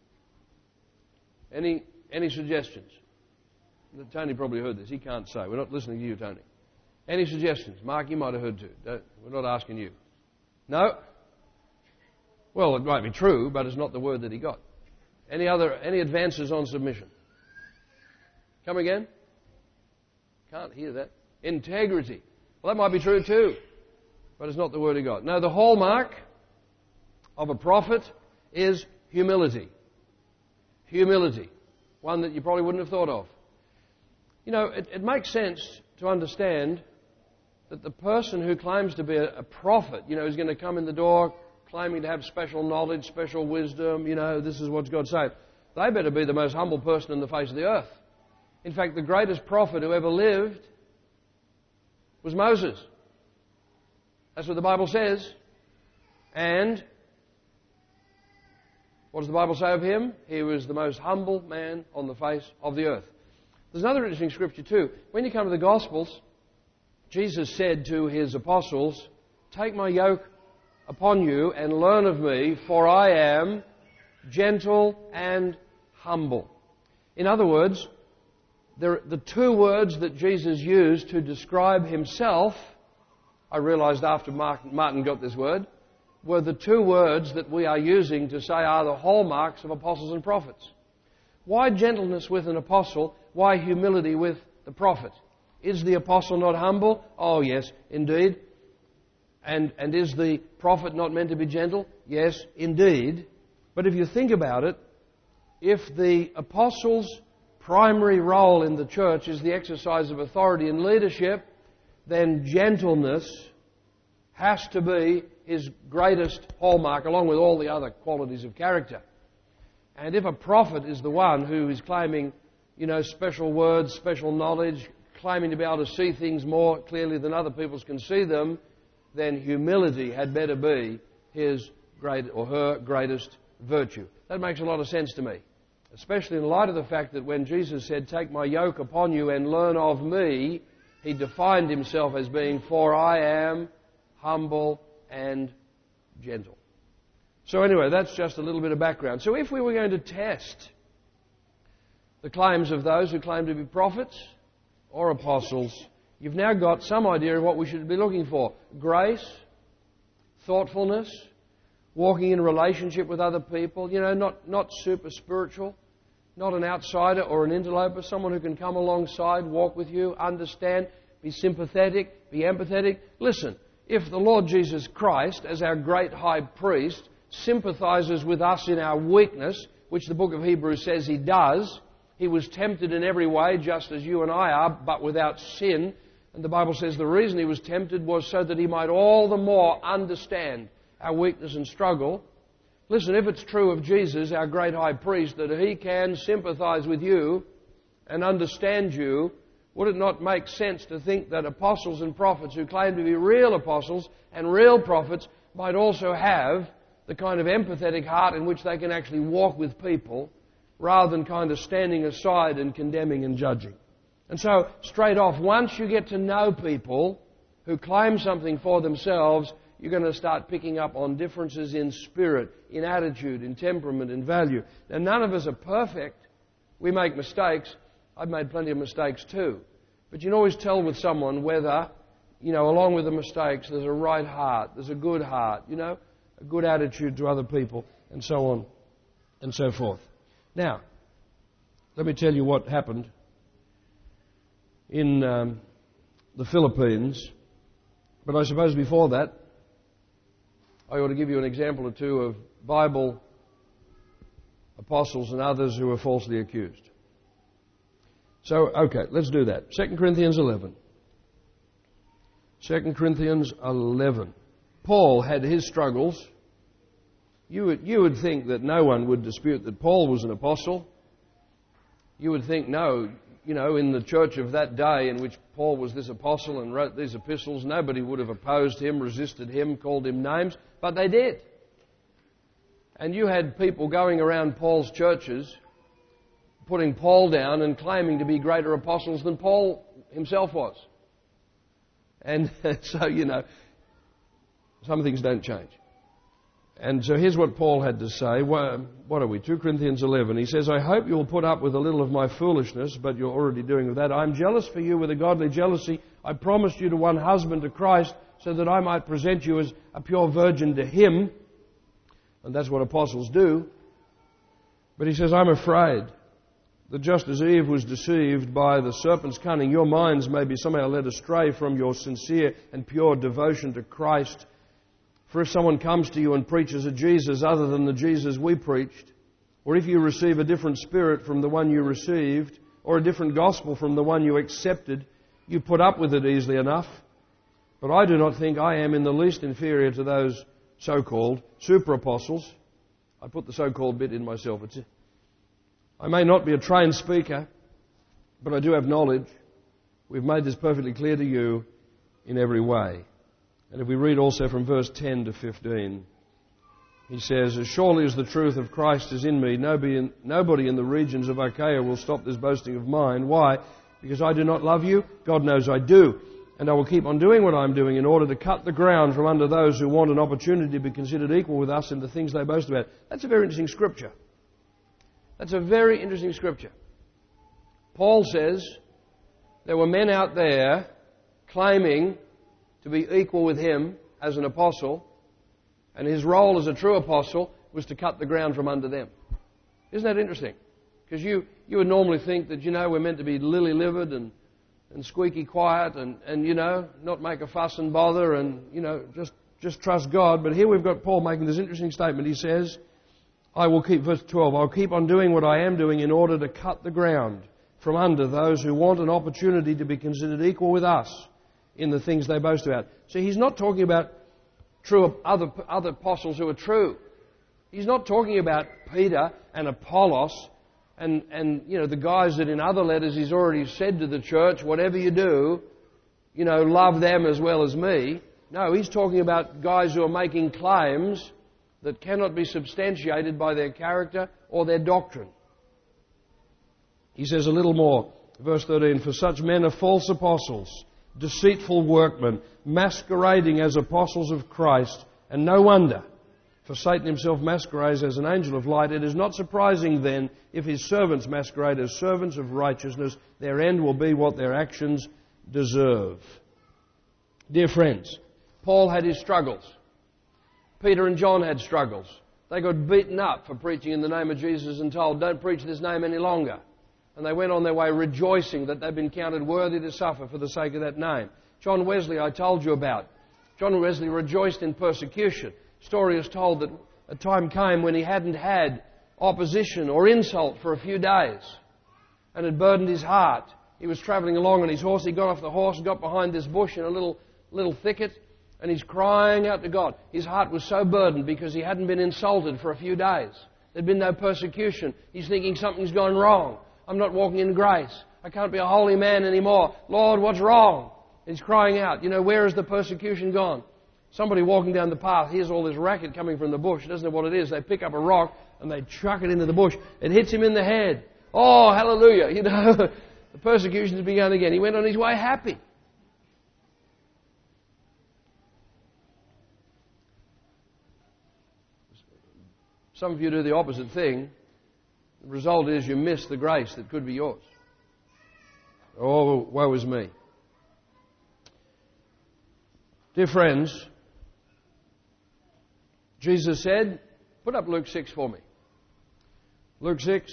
Speaker 1: Any suggestions? Tony probably heard this. He can't say. We're not listening to you, Tony. Any suggestions? Mark, you might have heard too. We're not asking you. No? Well, it might be true, but it's not the word that he got. Any advances on submission? Come again? Can't hear that. Integrity. Well, that might be true too, but it's not the word he got. No, the hallmark of a prophet is humility. Humility. One that you probably wouldn't have thought of. It makes sense to understand that the person who claims to be a prophet, is going to come in the door claiming to have special knowledge, special wisdom, this is what God's saying. They better be the most humble person on the face of the earth. In fact, the greatest prophet who ever lived was Moses. That's what the Bible says. And what does the Bible say of him? He was the most humble man on the face of the earth. There's another interesting scripture too. When you come to the Gospels, Jesus said to His apostles, take my yoke upon you and learn of me, for I am gentle and humble. In other words, the two words that Jesus used to describe Himself, I realized after Martin got this word, were the two words that we are using to say are the hallmarks of apostles and prophets. Why gentleness with an apostle? Why humility with the prophet? Is the apostle not humble? Oh yes, indeed. And is the prophet not meant to be gentle? Yes, indeed. But if you think about it, if the apostle's primary role in the church is the exercise of authority and leadership, then gentleness has to be his greatest hallmark, along with all the other qualities of character. And if a prophet is the one who is claiming, special words, special knowledge, claiming to be able to see things more clearly than other people can see them, then humility had better be his great or her greatest virtue. That makes a lot of sense to me, especially in light of the fact that when Jesus said, take my yoke upon you and learn of me, He defined Himself as being, for I am humble and gentle. So anyway, that's just a little bit of background. So if we were going to test the claims of those who claim to be prophets or apostles, you've now got some idea of what we should be looking for. Grace, thoughtfulness, walking in relationship with other people, not super spiritual, not an outsider or an interloper, someone who can come alongside, walk with you, understand, be sympathetic, be empathetic. Listen, if the Lord Jesus Christ, as our great high priest, sympathizes with us in our weakness, which the book of Hebrews says He does, He was tempted in every way, just as you and I are, but without sin. And the Bible says the reason He was tempted was so that He might all the more understand our weakness and struggle. Listen, if it's true of Jesus, our great high priest, that He can sympathize with you and understand you, would it not make sense to think that apostles and prophets who claim to be real apostles and real prophets might also have the kind of empathetic heart in which they can actually walk with people rather than kind of standing aside and condemning and judging? And so, straight off, once you get to know people who claim something for themselves, you're going to start picking up on differences in spirit, in attitude, in temperament, in value. Now, none of us are perfect. We make mistakes. I've made plenty of mistakes too. But you can always tell with someone whether, along with the mistakes, there's a right heart, there's a good heart, a good attitude to other people, and so on and so forth. Now, let me tell you what happened in the Philippines. But I suppose before that, I ought to give you an example or two of Bible apostles and others who were falsely accused. So, okay, let's do that. 2 Corinthians 11. 2 Corinthians 11. Paul had his struggles. You would think that no one would dispute that Paul was an apostle. You would think, no, in the church of that day in which Paul was this apostle and wrote these epistles, nobody would have opposed him, resisted him, called him names, but they did. And you had people going around Paul's churches, putting Paul down and claiming to be greater apostles than Paul himself was. And so, some things don't change. And so here's what Paul had to say. What are we? 2 Corinthians 11. He says, I hope you'll put up with a little of my foolishness, but you're already doing with that. I'm jealous for you with a godly jealousy. I promised you to one husband, to Christ, so that I might present you as a pure virgin to him. And that's what apostles do. But he says, I'm afraid that just as Eve was deceived by the serpent's cunning, your minds may be somehow led astray from your sincere and pure devotion to Christ. For if someone comes to you and preaches a Jesus other than the Jesus we preached, or if you receive a different spirit from the one you received, or a different gospel from the one you accepted, you put up with it easily enough. But I do not think I am in the least inferior to those so-called super-apostles. I put the so-called bit in myself. I may not be a trained speaker, but I do have knowledge. We've made this perfectly clear to you in every way. And if we read also from verse 10 to 15, he says, as surely as the truth of Christ is in me, nobody in the regions of Achaia will stop this boasting of mine. Why? Because I do not love you? God knows I do. And I will keep on doing what I'm doing in order to cut the ground from under those who want an opportunity to be considered equal with us in the things they boast about. That's a very interesting scripture. That's a very interesting scripture. Paul says there were men out there claiming to be equal with him as an apostle, and his role as a true apostle was to cut the ground from under them. Isn't that interesting? Because you would normally think that, we're meant to be lily-livered and squeaky quiet and not make a fuss and bother and, just trust God. But here we've got Paul making this interesting statement. He says, verse 12, I'll keep on doing what I am doing in order to cut the ground from under those who want an opportunity to be considered equal with us in the things they boast about. So he's not talking about other apostles who are true. He's not talking about Peter and Apollos and the guys that in other letters he's already said to the church, whatever you do, love them as well as me. No, he's talking about guys who are making claims that cannot be substantiated by their character or their doctrine. He says a little more, verse 13, for such men are false apostles, deceitful workmen, masquerading as apostles of Christ, and no wonder, for Satan himself masquerades as an angel of light. It is not surprising then if his servants masquerade as servants of righteousness. Their end will be what their actions deserve. Dear friends, Paul had his struggles. Peter and John had struggles. They got beaten up for preaching in the name of Jesus and told, don't preach this name any longer. And they went on their way rejoicing that they'd been counted worthy to suffer for the sake of that name. John Wesley, I told you about. John Wesley rejoiced in persecution. Story is told that a time came when he hadn't had opposition or insult for a few days, and it burdened his heart. He was travelling along on his horse. He got off the horse and got behind this bush in a little thicket, and he's crying out to God. His heart was so burdened because he hadn't been insulted for a few days. There'd been no persecution. He's thinking something's gone wrong. I'm not walking in grace. I can't be a holy man anymore. Lord, what's wrong? He's crying out, where has the persecution gone? Somebody walking down the path hears all this racket coming from the bush. He doesn't know what it is. They pick up a rock and they chuck it into the bush. It hits him in the head. Oh, hallelujah. The persecution's begun again. He went on his way happy. Some of you do the opposite thing. The result is you miss the grace that could be yours. Oh, woe is me. Dear friends, Jesus said, put up Luke 6 for me. Luke 6,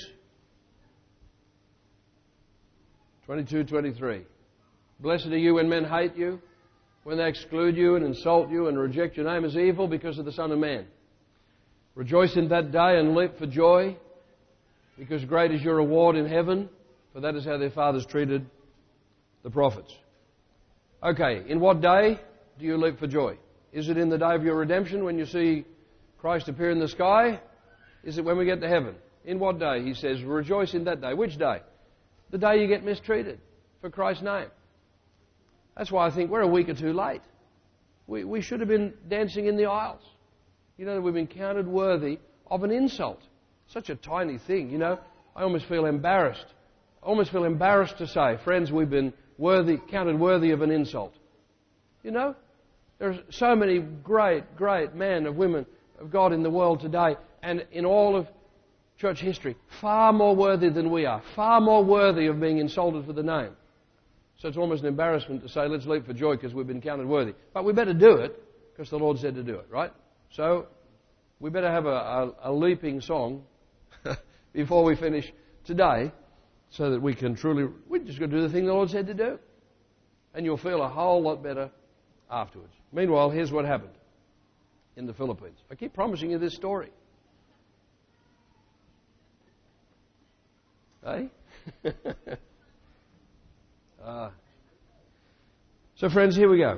Speaker 1: 22, 23. Blessed are you when men hate you, when they exclude you and insult you and reject your name as evil because of the Son of Man. Rejoice in that day and leap for joy, because great is your reward in heaven, for that is how their fathers treated the prophets. Okay, in what day do you leap for joy? Is it in the day of your redemption when you see Christ appear in the sky? Is it when we get to heaven? In what day? He says, rejoice in that day. Which day? The day you get mistreated for Christ's name. That's why I think we're a week or two late. We should have been dancing in the aisles. You know, we've been counted worthy of an insult. Such a tiny thing, you know. I almost feel embarrassed. I almost feel embarrassed to say, friends, we've been counted worthy of an insult. You know, there's so many great men and women of God in the world today, and in all of church history, far more worthy than we are, far more worthy of being insulted for the name. So it's almost an embarrassment to say, let's leap for joy because we've been counted worthy. But we better do it because the Lord said to do it, right? So we better have a leaping song before we finish today so that we can we're just going to do the thing the Lord said to do. And you'll feel a whole lot better afterwards. Meanwhile, here's what happened in the Philippines. I keep promising you this story. Eh? So friends, here we go.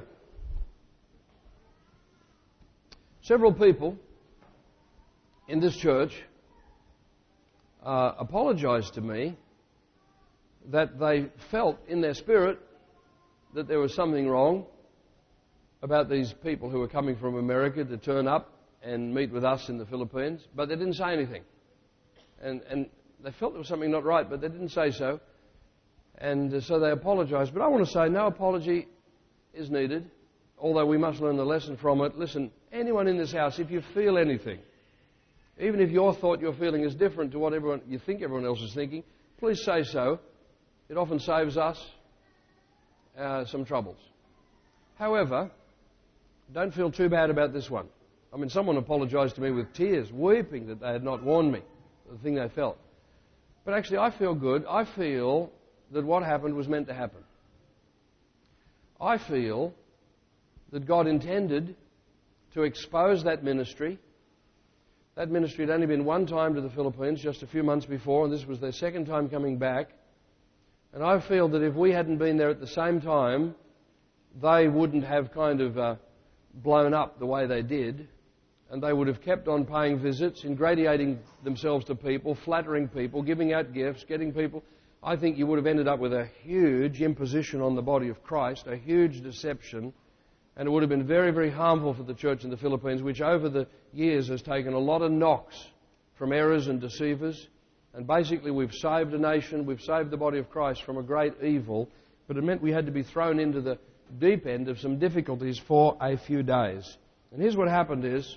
Speaker 1: Several people in this church apologized to me that they felt in their spirit that there was something wrong about these people who were coming from America to turn up and meet with us in the Philippines, but they didn't say anything. And they felt there was something not right, but they didn't say so. And so they apologized. But I want to say no apology is needed, although we must learn the lesson from it. Listen, anyone in this house, if you feel anything, even if your thought you're feeling is different to what you think everyone else is thinking, please say so. It often saves us some troubles. However, don't feel too bad about this one. I mean, someone apologized to me with tears, weeping that they had not warned me of the thing they felt. But actually, I feel good. I feel that what happened was meant to happen. I feel that God intended to expose that ministry. That ministry had only been one time to the Philippines just a few months before, and this was their second time coming back. And I feel that if we hadn't been there at the same time, they wouldn't have kind of blown up the way they did, and they would have kept on paying visits, ingratiating themselves to people, flattering people, giving out gifts, getting people. I think you would have ended up with a huge imposition on the body of Christ, a huge deception, and it would have been very, very harmful for the church in the Philippines, which over the years has taken a lot of knocks from errors and deceivers. And basically we've saved a nation, we've saved the body of Christ from a great evil, but it meant we had to be thrown into the deep end of some difficulties for a few days. And here's what happened is,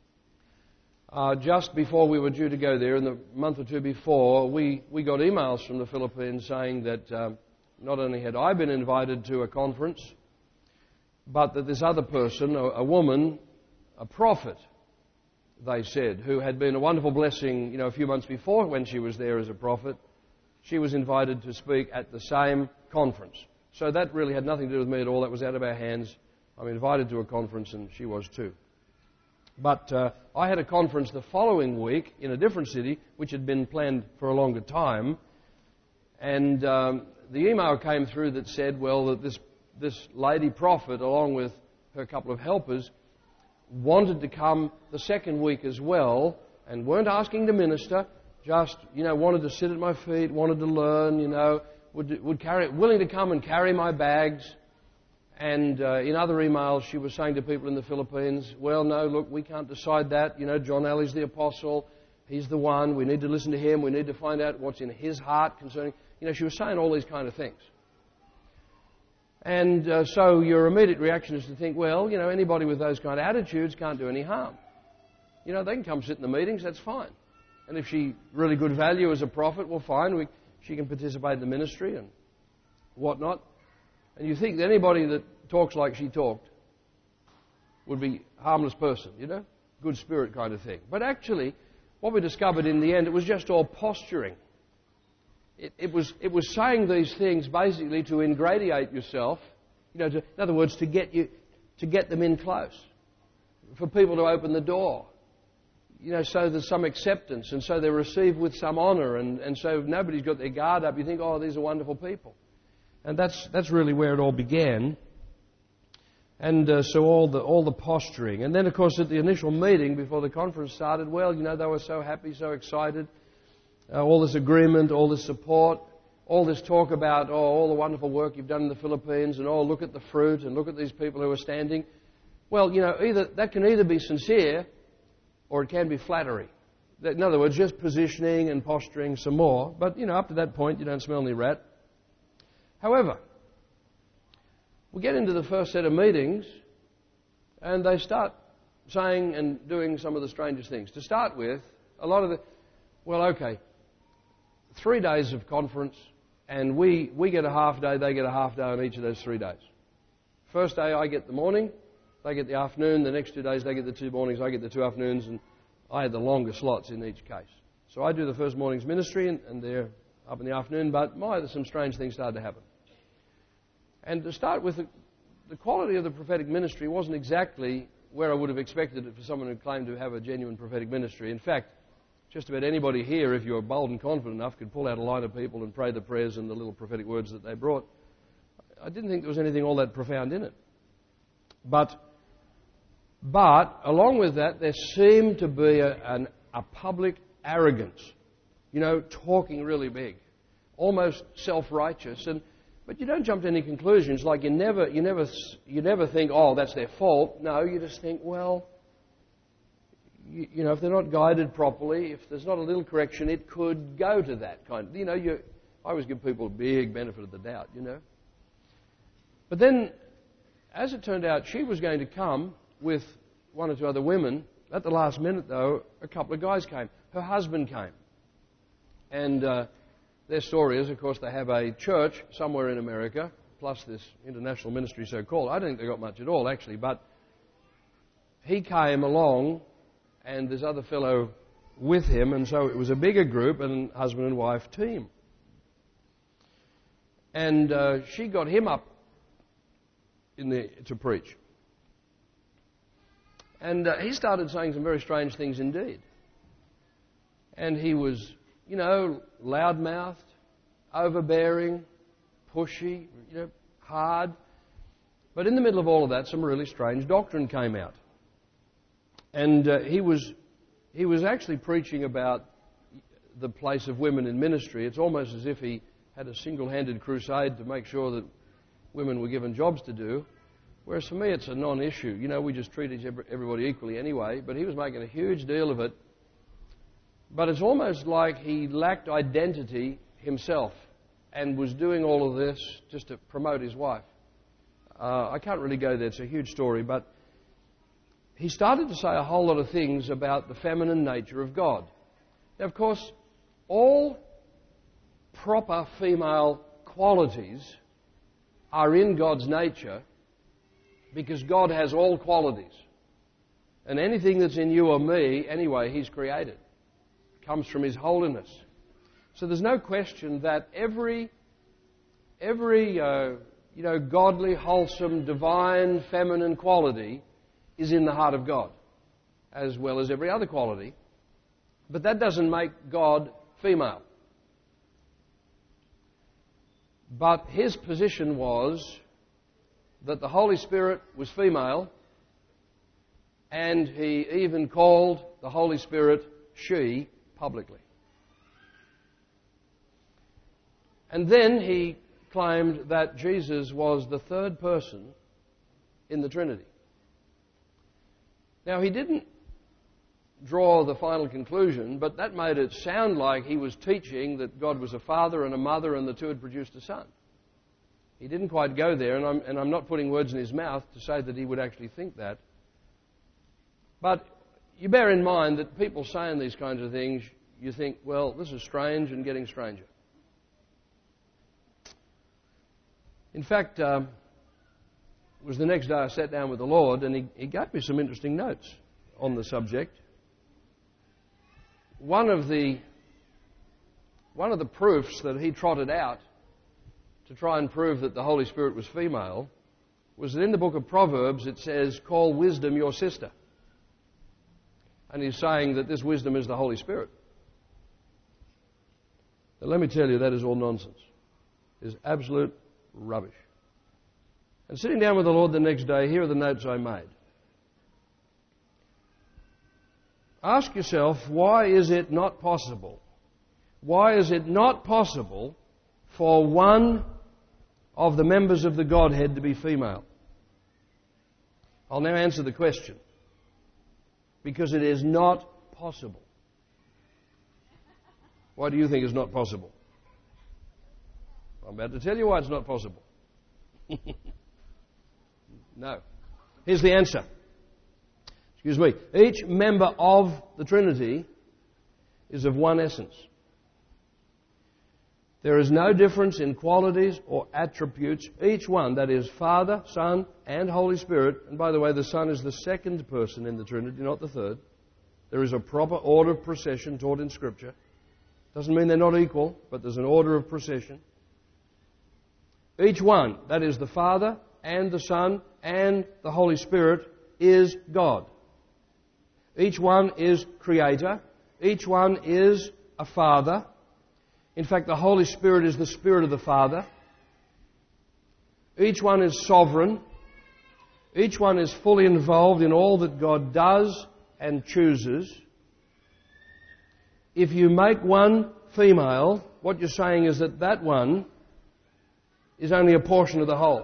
Speaker 1: just before we were due to go there, in the month or two before, we got emails from the Philippines saying that not only had I been invited to a conference, but that this other person, a woman, a prophet, they said, who had been a wonderful blessing, a few months before when she was there as a prophet, she was invited to speak at the same conference. So that really had nothing to do with me at all. That was out of our hands. I'm invited to a conference, and she was too. But I had a conference the following week in a different city, which had been planned for a longer time. And the email came through that said, well, that this lady prophet, along with her couple of helpers, wanted to come the second week as well, and weren't asking to minister, just, wanted to sit at my feet, wanted to learn, willing to come and carry my bags. And in other emails, she was saying to people in the Philippines, well, no, look, we can't decide that. John Alley's the apostle. He's the one. We need to listen to him. We need to find out what's in his heart concerning... she was saying all these kind of things. And so your immediate reaction is to think, well, anybody with those kind of attitudes can't do any harm. they can come sit in the meetings, that's fine. And if she really good value as a prophet, well, fine, she can participate in the ministry and whatnot. And you think that anybody that talks like she talked would be a harmless person, good spirit kind of thing. But actually, what we discovered in the end, it was just all posturing. It was saying these things basically to ingratiate yourself, in other words, to get them in close, for people to open the door, so there's some acceptance, and so they're received with some honour, and so nobody's got their guard up. You think, oh, these are wonderful people. And that's really where it all began. And so all the posturing. And then, of course, at the initial meeting before the conference started, well, they were so happy, so excited. All this agreement, all this support, all this talk about, all the wonderful work you've done in the Philippines, and look at the fruit, and look at these people who are standing. Well, that can either be sincere or it can be flattery. In other words, just positioning and posturing some more. But, up to that point, you don't smell any rat. However, we get into the first set of meetings, and they start saying and doing some of the strangest things. To start with, a lot of 3 days of conference, and we get a half day, they get a half day on each of those 3 days. First day I get the morning, they get the afternoon. The next 2 days they get the 2 mornings, I get the 2 afternoons, and I had the longer slots in each case. So I do the first morning's ministry, and they're up in the afternoon, but some strange things started to happen. And to start with, the quality of the prophetic ministry wasn't exactly where I would have expected it for someone who claimed to have a genuine prophetic ministry. In fact, just about anybody here, if you're bold and confident enough, could pull out a line of people and pray the prayers and the little prophetic words that they brought. I didn't think there was anything all that profound in it. But along with that, there seemed to be a public arrogance, talking really big, almost self-righteous. But you don't jump to any conclusions. Like you never think, oh, that's their fault. No, you just think, well, if they're not guided properly, if there's not a little correction, it could go to that kind of. I always give people a big benefit of the doubt, But then, as it turned out, she was going to come with 1 or 2 other women. At the last minute, though, a couple of guys came. Her husband came. And their story is, of course, they have a church somewhere in America, plus this international ministry so-called. I don't think they got much at all, actually, but he came along, and this other fellow with him, and so it was a bigger group, and husband and wife team. And she got him up to preach. And he started saying some very strange things indeed. And he was, loudmouthed, overbearing, pushy, hard. But in the middle of all of that, some really strange doctrine came out. And he was actually preaching about the place of women in ministry. It's almost as if he had a single-handed crusade to make sure that women were given jobs to do. Whereas for me, it's a non-issue. We just treat everybody equally anyway. But he was making a huge deal of it. But it's almost like he lacked identity himself and was doing all of this just to promote his wife. I can't really go there. It's a huge story. But he started to say a whole lot of things about the feminine nature of God. Now, of course, all proper female qualities are in God's nature because God has all qualities. And anything that's in you or me, anyway, He's created. It comes from His holiness. So there's no question that every godly, wholesome, divine, feminine quality is in the heart of God, as well as every other quality. But that doesn't make God female. But his position was that the Holy Spirit was female, and he even called the Holy Spirit she publicly. And then he claimed that Jesus was the third person in the Trinity. Now, he didn't draw the final conclusion, but that made it sound like he was teaching that God was a father and a mother and the two had produced a son. He didn't quite go there, and I'm not putting words in his mouth to say that he would actually think that. But you bear in mind that people saying these kinds of things, you think, well, this is strange and getting stranger. In fact, it was the next day I sat down with the Lord, and He gave me some interesting notes on the subject. One of the proofs that He trotted out to try and prove that the Holy Spirit was female was that in the book of Proverbs it says, call wisdom your sister. And He's saying that this wisdom is the Holy Spirit. But let me tell you, that is all nonsense. It is absolute rubbish. And sitting down with the Lord the next day, here are the notes I made. Ask yourself, why is it not possible? Why is it not possible for one of the members of the Godhead to be female? I'll now answer the question. Because it is not possible. Why do you think it's not possible? I'm about to tell you why it's not possible. No. Here's the answer. Excuse me. Each member of the Trinity is of one essence. There is no difference in qualities or attributes. Each one, that is Father, Son, and Holy Spirit, and by the way, the Son is the second person in the Trinity, not the third. There is a proper order of procession taught in Scripture. Doesn't mean they're not equal, but there's an order of procession. Each one, that is the Father and the Son and the Holy Spirit, is God. Each one is Creator. Each one is a Father. In fact, the Holy Spirit is the Spirit of the Father. Each one is sovereign. Each one is fully involved in all that God does and chooses. If you make one female, what you're saying is that that one is only a portion of the whole.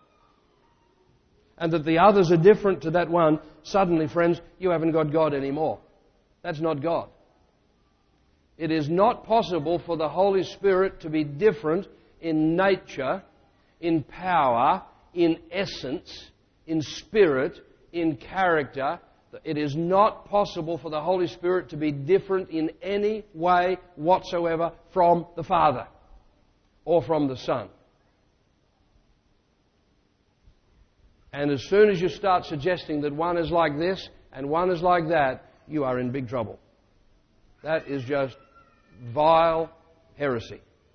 Speaker 1: And that the others are different to that one. Suddenly, friends, you haven't got God anymore. That's not God. It is not possible for the Holy Spirit to be different in nature, in power, in essence, in spirit, in character. It is not possible for the Holy Spirit to be different in any way whatsoever from the Father or from the Son. And as soon as you start suggesting that one is like this and one is like that, you are in big trouble. That is just vile heresy.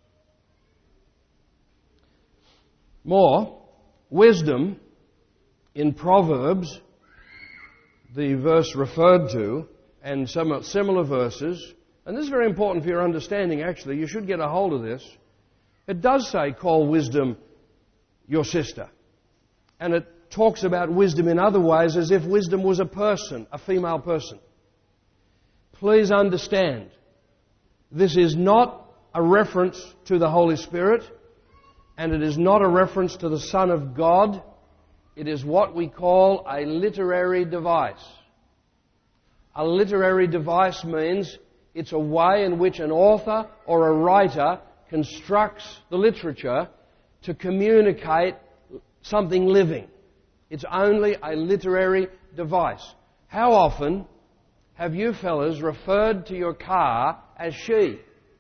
Speaker 1: More, wisdom in Proverbs, the verse referred to, and some similar verses, and this is very important for your understanding actually, you should get a hold of this. It does say, call wisdom your sister. And it talks about wisdom in other ways as if wisdom was a person, a female person. Please understand, this is not a reference to the Holy Spirit, and it is not a reference to the Son of God. It is what we call a literary device. A literary device means it's a way in which an author or a writer constructs the literature to communicate something living. It's only a literary device. How often have you fellas referred to your car as she?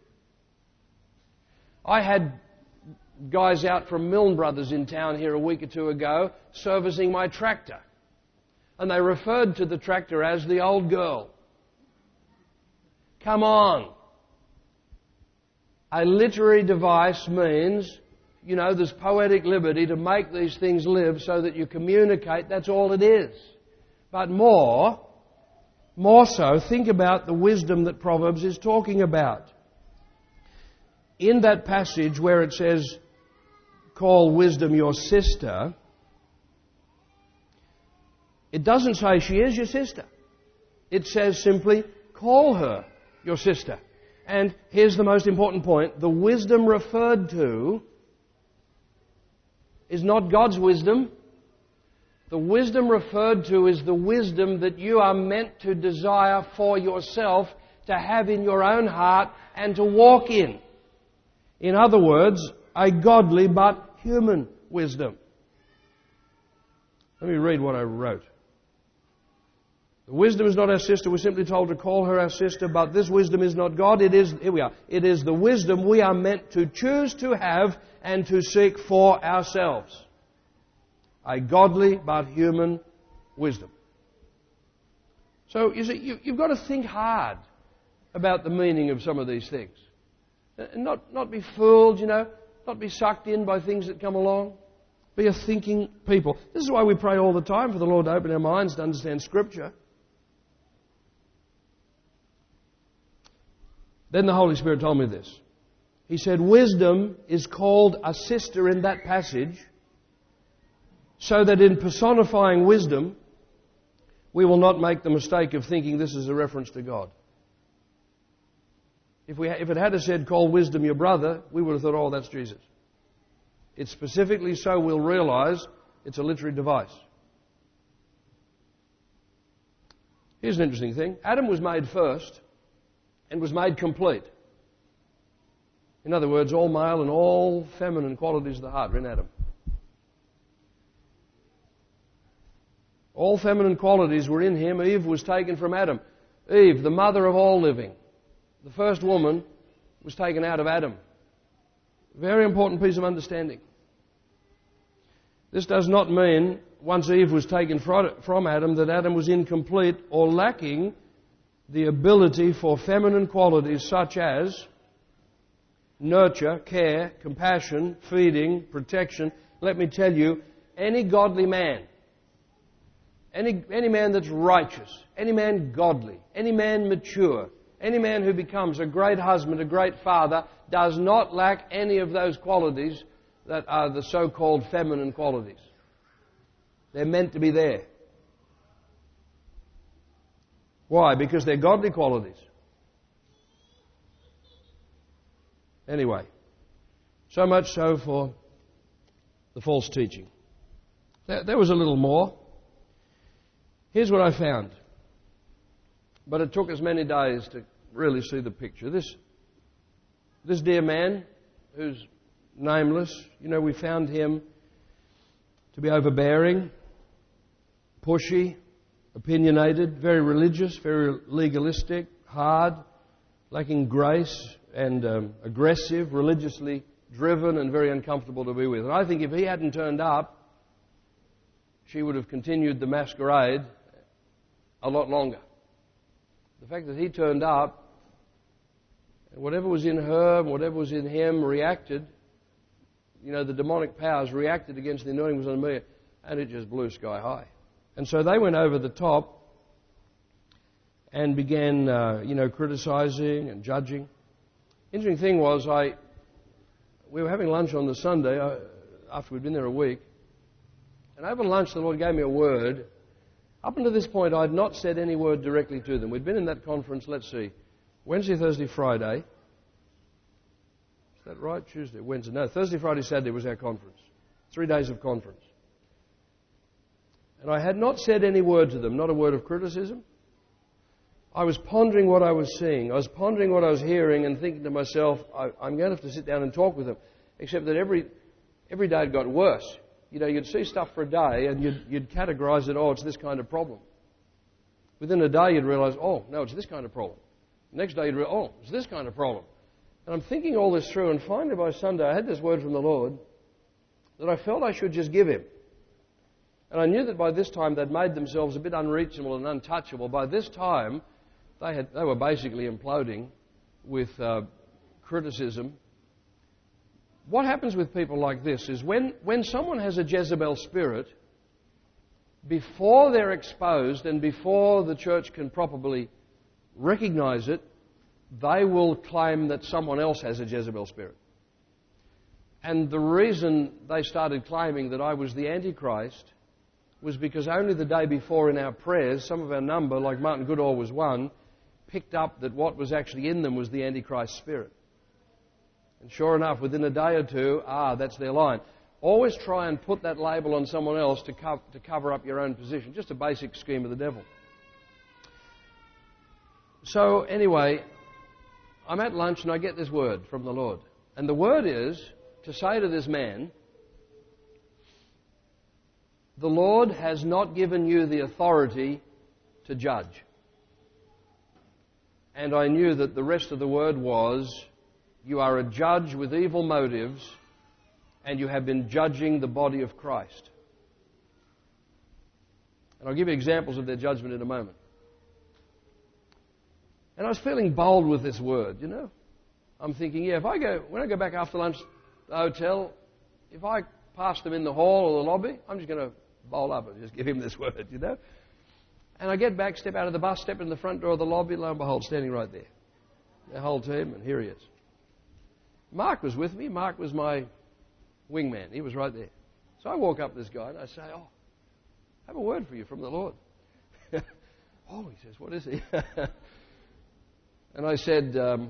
Speaker 1: I had guys out from Milne Brothers in town here a week or two ago servicing my tractor. And they referred to the tractor as the old girl. Come on. A literary device means, there's poetic liberty to make these things live so that you communicate. That's all it is. But more so, think about the wisdom that Proverbs is talking about. In that passage where it says, call wisdom your sister, it doesn't say she is your sister. It says simply, call her your sister. And here's the most important point. The wisdom referred to is not God's wisdom. The wisdom referred to is the wisdom that you are meant to desire for yourself, to have in your own heart and to walk in. In other words, a godly but human wisdom. Let me read what I wrote. The wisdom is not our sister. We're simply told to call her our sister, but this wisdom is not God. It is, here we are, it is the wisdom we are meant to choose to have and to seek for ourselves. A godly but human wisdom. So, you see, you've got to think hard about the meaning of some of these things. And not be fooled, not be sucked in by things that come along. Be a thinking people. This is why we pray all the time for the Lord to open our minds to understand Scripture. Then the Holy Spirit told me this. He said, wisdom is called a sister in that passage, so that in personifying wisdom, we will not make the mistake of thinking this is a reference to God. If it had said, call wisdom your brother, we would have thought, oh, that's Jesus. It's specifically so we'll realize it's a literary device. Here's an interesting thing. Adam was made first and was made complete. In other words, all male and all feminine qualities of the heart are in Adam. All feminine qualities were in him. Eve was taken from Adam. Eve, the mother of all living, the first woman, was taken out of Adam. Very important piece of understanding. This does not mean, once Eve was taken from Adam, that Adam was incomplete or lacking the ability for feminine qualities such as nurture, care, compassion, feeding, protection. Let me tell you, any godly man, any man that's righteous, any man godly, any man mature, any man who becomes a great husband, a great father, does not lack any of those qualities that are the so-called feminine qualities. They're meant to be there. Why? Because they're godly qualities. Anyway, so much so for the false teaching. There was a little more. Here's what I found. But it took us many days to really see the picture. This dear man, who's nameless, we found him to be overbearing, pushy, opinionated, very religious, very legalistic, hard, lacking grace, and aggressive, religiously driven, and very uncomfortable to be with. And I think if he hadn't turned up, she would have continued the masquerade a lot longer. The fact that he turned up, and whatever was in her, whatever was in him reacted, the demonic powers reacted against the anointing was on me, and it just blew sky high. And so they went over the top and began, criticizing and judging. Interesting thing was, we were having lunch on the Sunday after we'd been there a week, and over lunch the Lord gave me a word. Up until this point, I had not said any word directly to them. We'd been in that conference, Wednesday, Thursday, Friday. Is that right? Tuesday, Wednesday. No, Thursday, Friday, Saturday was our conference. 3 days of conference. And I had not said any word to them, not a word of criticism. I was pondering what I was seeing. I was pondering what I was hearing and thinking to myself, I'm going to have to sit down and talk with them. Except that every day it got worse. You'd see stuff for a day and you'd categorize it, it's this kind of problem. Within a day you'd realize, no, it's this kind of problem. The next day you'd realize, it's this kind of problem. And I'm thinking all this through, and finally by Sunday I had this word from the Lord that I felt I should just give him. And I knew that by this time they'd made themselves a bit unreachable and untouchable. By this time they were basically imploding with criticism. What happens with people like this is when someone has a Jezebel spirit, before they're exposed and before the church can properly recognize it, they will claim that someone else has a Jezebel spirit. And the reason they started claiming that I was the Antichrist was because only the day before in our prayers, some of our number, like Martin Goodall was one, picked up that what was actually in them was the Antichrist spirit. And sure enough, within a day or two, that's their line. Always try and put that label on someone else to cover up your own position. Just a basic scheme of the devil. So anyway, I'm at lunch and I get this word from the Lord. And the word is to say to this man, the Lord has not given you the authority to judge. And I knew that the rest of the word was, you are a judge with evil motives, and you have been judging the body of Christ. And I'll give you examples of their judgment in a moment. And I was feeling bold with this word, you know. I'm thinking, when I go back after lunch to the hotel, if I pass them in the hall or the lobby, I'm just going to bowl up and just give him this word, you know. And I get back, step out of the bus, step in the front door of the lobby, lo and behold, standing right there. The whole team, and here he is. Mark was with me. Mark was my wingman. He was right there. So I walk up to this guy and I say, I have a word for you from the Lord. Oh, he says, what is he? And I said, the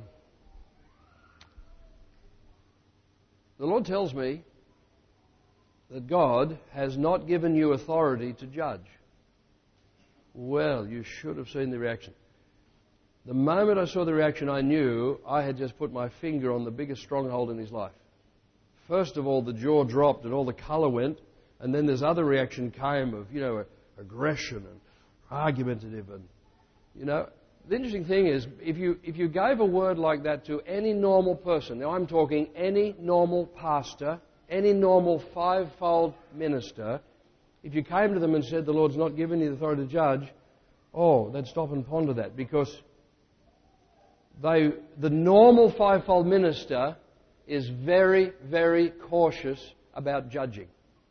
Speaker 1: Lord tells me that God has not given you authority to judge. Well, you should have seen the reaction. The moment I saw the reaction, I knew I had just put my finger on the biggest stronghold in his life. First of all, the jaw dropped and all the colour went, and then this other reaction came of, aggression and argumentative. And, the interesting thing is, if you gave a word like that to any normal person, now I'm talking any normal pastor, any normal fivefold minister, if you came to them and said the Lord's not given you the authority to judge, they'd stop and ponder that, because the normal fivefold minister is very, very cautious about judging.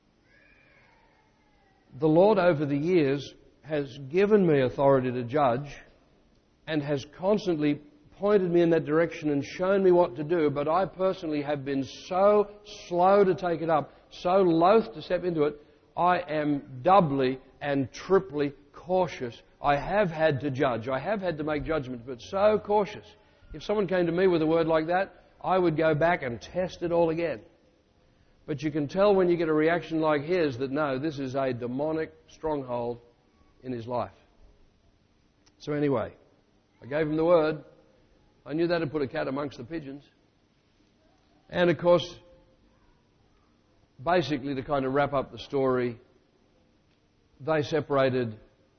Speaker 1: The Lord over the years has given me authority to judge and has constantly pointed me in that direction and shown me what to do, but I personally have been so slow to take it up, so loath to step into it, I am doubly and triply cautious. I have had to judge. I have had to make judgments, but so cautious. If someone came to me with a word like that, I would go back and test it all again. But you can tell when you get a reaction like his that no, this is a demonic stronghold in his life. So anyway, I gave him the word. I knew that had put a cat amongst the pigeons. And of course, basically to kind of wrap up the story, they separated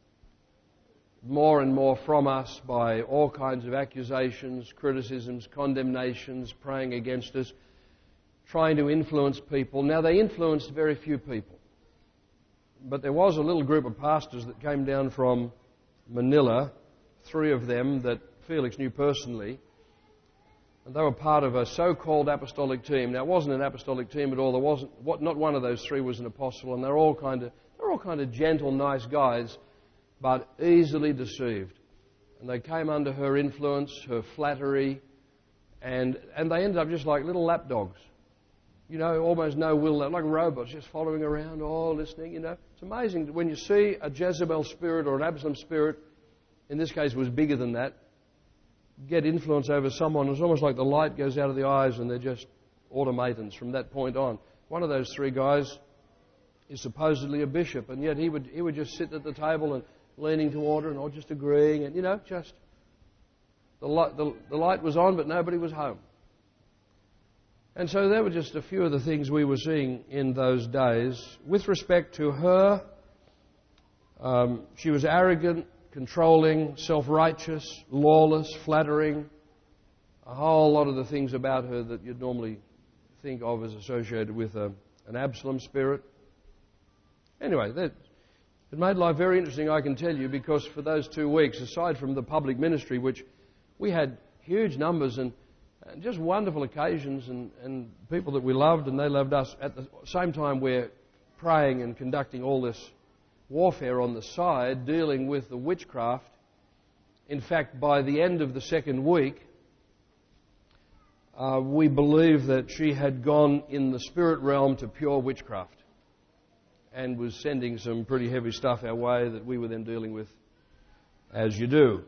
Speaker 1: more and more from us by all kinds of accusations, criticisms, condemnations, praying against us, trying to influence people. Now, they influenced very few people. But there was a little group of pastors that came down from Manila, 3 of them that Felix knew personally, and they were part of a so-called apostolic team. Now, it wasn't an apostolic team at all. Not one of those 3 was an apostle, and they're all kind of gentle, nice guys, but easily deceived. And they came under her influence, her flattery, and they ended up just like little lapdogs. Almost no will, like robots, just following around, listening, It's amazing when you see a Jezebel spirit or an Absalom spirit, in this case was bigger than that, get influence over someone. It's almost like the light goes out of the eyes and they're just automatons from that point on. One of those 3 guys is supposedly a bishop, and yet he would just sit at the table and leaning toward her and just agreeing, and just the light was on, but nobody was home. And so there were just a few of the things we were seeing in those days. With respect to her, she was arrogant, controlling, self-righteous, lawless, flattering, a whole lot of the things about her that you'd normally think of as associated with an Absalom spirit. Anyway, it made life very interesting, I can tell you, because for those 2 weeks, aside from the public ministry, which we had huge numbers and just wonderful occasions and people that we loved and they loved us, at the same time we're praying and conducting all this warfare on the side, dealing with the witchcraft. In fact, by the end of the 2nd week, we believe that she had gone in the spirit realm to pure witchcraft and was sending some pretty heavy stuff our way that we were then dealing with, as you do.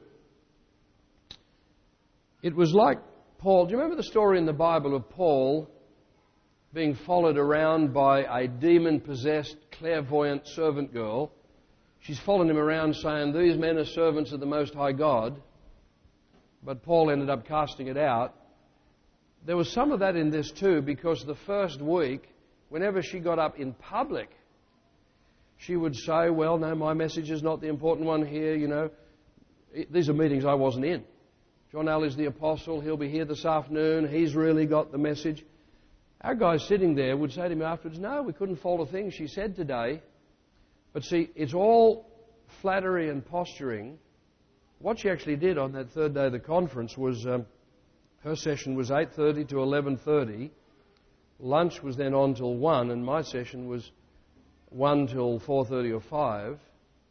Speaker 1: It was like Paul. Do you remember the story in the Bible of Paul being followed around by a demon-possessed, clairvoyant servant girl? She's following him around saying, these men are servants of the Most High God. But Paul ended up casting it out. There was some of that in this too, because the first week, whenever she got up in public, she would say, well, no, my message is not the important one here, you know. These are meetings I wasn't in. John Alley's the apostle. He'll be here this afternoon. He's really got the message. Our guys sitting there would say to me afterwards, no, we couldn't fault a thing she said today. But see, it's all flattery and posturing. What she actually did on that third day of the conference was her session was 8:30 to 11:30. Lunch was then on till 1, and my session was 1 till 4:30 or 5.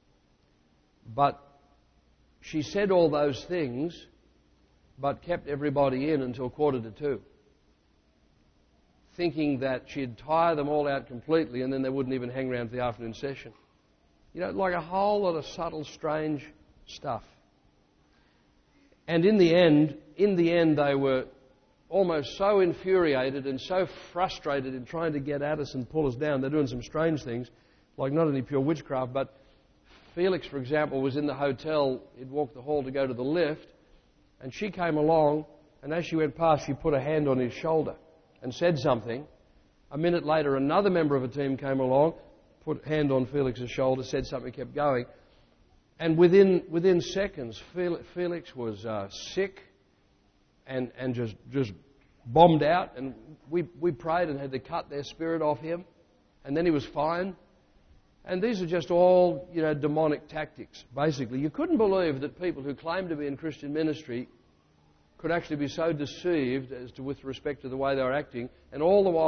Speaker 1: But she said all those things, but kept everybody in until 1:45, thinking that she'd tire them all out completely and then they wouldn't even hang around for the afternoon session. You know, like a whole lot of subtle, strange stuff. And in the end, they were almost so infuriated and so frustrated in trying to get at us and pull us down. They're doing some strange things, like not only pure witchcraft, but Felix, for example, was in the hotel. He'd walked the hall to go to the lift, and she came along, and as she went past, she put a hand on his shoulder and said something. A minute later, another member of a team came along, put a hand on Felix's shoulder, said something, kept going. And within seconds, Felix was sick and just bombed out. And we prayed and had to cut their spirit off him. And then he was fine. And these are just all, you know, demonic tactics, basically. You couldn't believe that people who claim to be in Christian ministry could actually be so deceived as to, with respect to the way they were acting, and all the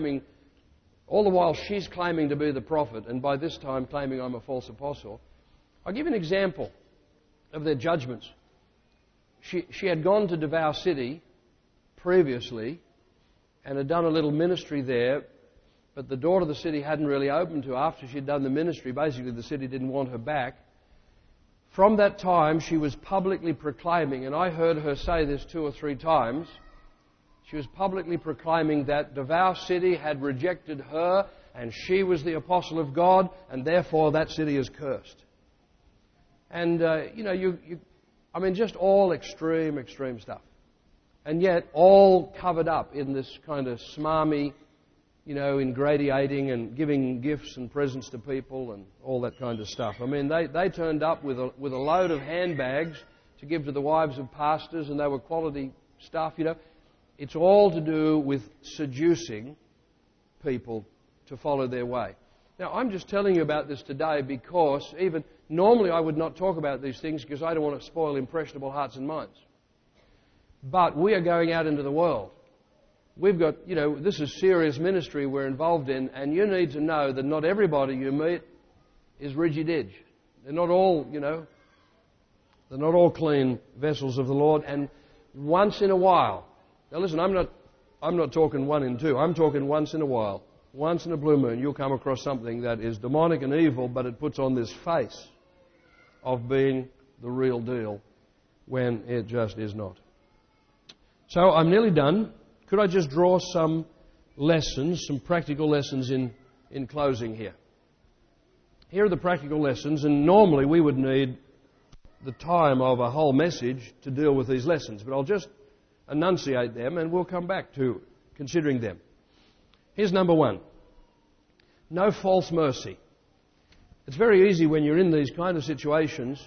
Speaker 1: while she's claiming to be the prophet, and by this time claiming I'm a false apostle. I'll give you an example of their judgments. She had gone to Davao City previously and had done a little ministry there, but the door to the city hadn't really opened to her after she'd done the ministry. Basically, the city didn't want her back. From that time, she was publicly proclaiming, and I heard her say this 2 or 3 times, she was publicly proclaiming that Davao City had rejected her and she was the apostle of God, and therefore that city is cursed. And, just all extreme stuff. And yet all covered up in this kind of smarmy, ingratiating and giving gifts and presents to people and all that kind of stuff. I mean, they turned up with a load of handbags to give to the wives of pastors, and they were quality stuff, It's all to do with seducing people to follow their way. Now, I'm just telling you about this today because normally I would not talk about these things because I don't want to spoil impressionable hearts and minds. But we are going out into the world. We've got, this is serious ministry we're involved in, and you need to know that not everybody you meet is rigid-edge. They're not all, they're not all clean vessels of the Lord, and once in a while, now listen, I'm not talking 1 in 2, I'm talking once in a while. Once in a blue moon, you'll come across something that is demonic and evil, but it puts on this face of being the real deal when it just is not. So I'm nearly done. Could I just draw some lessons, some practical lessons in closing here? Here are the practical lessons, and normally we would need the time of a whole message to deal with these lessons, but I'll just enunciate them and we'll come back to considering them. Here's number 1. No false mercy. It's very easy when you're in these kind of situations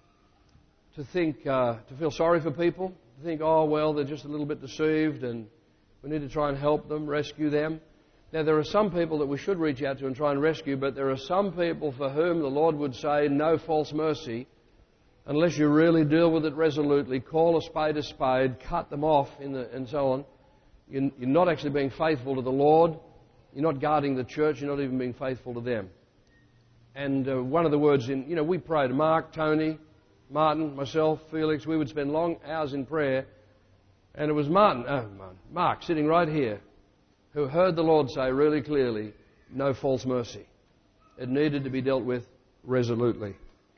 Speaker 1: to think, to feel sorry for people, to think, oh, well, they're just a little bit deceived and we need to try and help them, rescue them. Now, there are some people that we should reach out to and try and rescue, but there are some people for whom the Lord would say no false mercy unless you really deal with it resolutely, call a spade, cut them off and so on. You're not actually being faithful to the Lord. You're not guarding the church. You're not even being faithful to them. And one of the words we prayed, Mark, Tony, Martin, myself, Felix, we would spend long hours in prayer. And it was Mark, sitting right here, who heard the Lord say really clearly, no false mercy. It needed to be dealt with resolutely.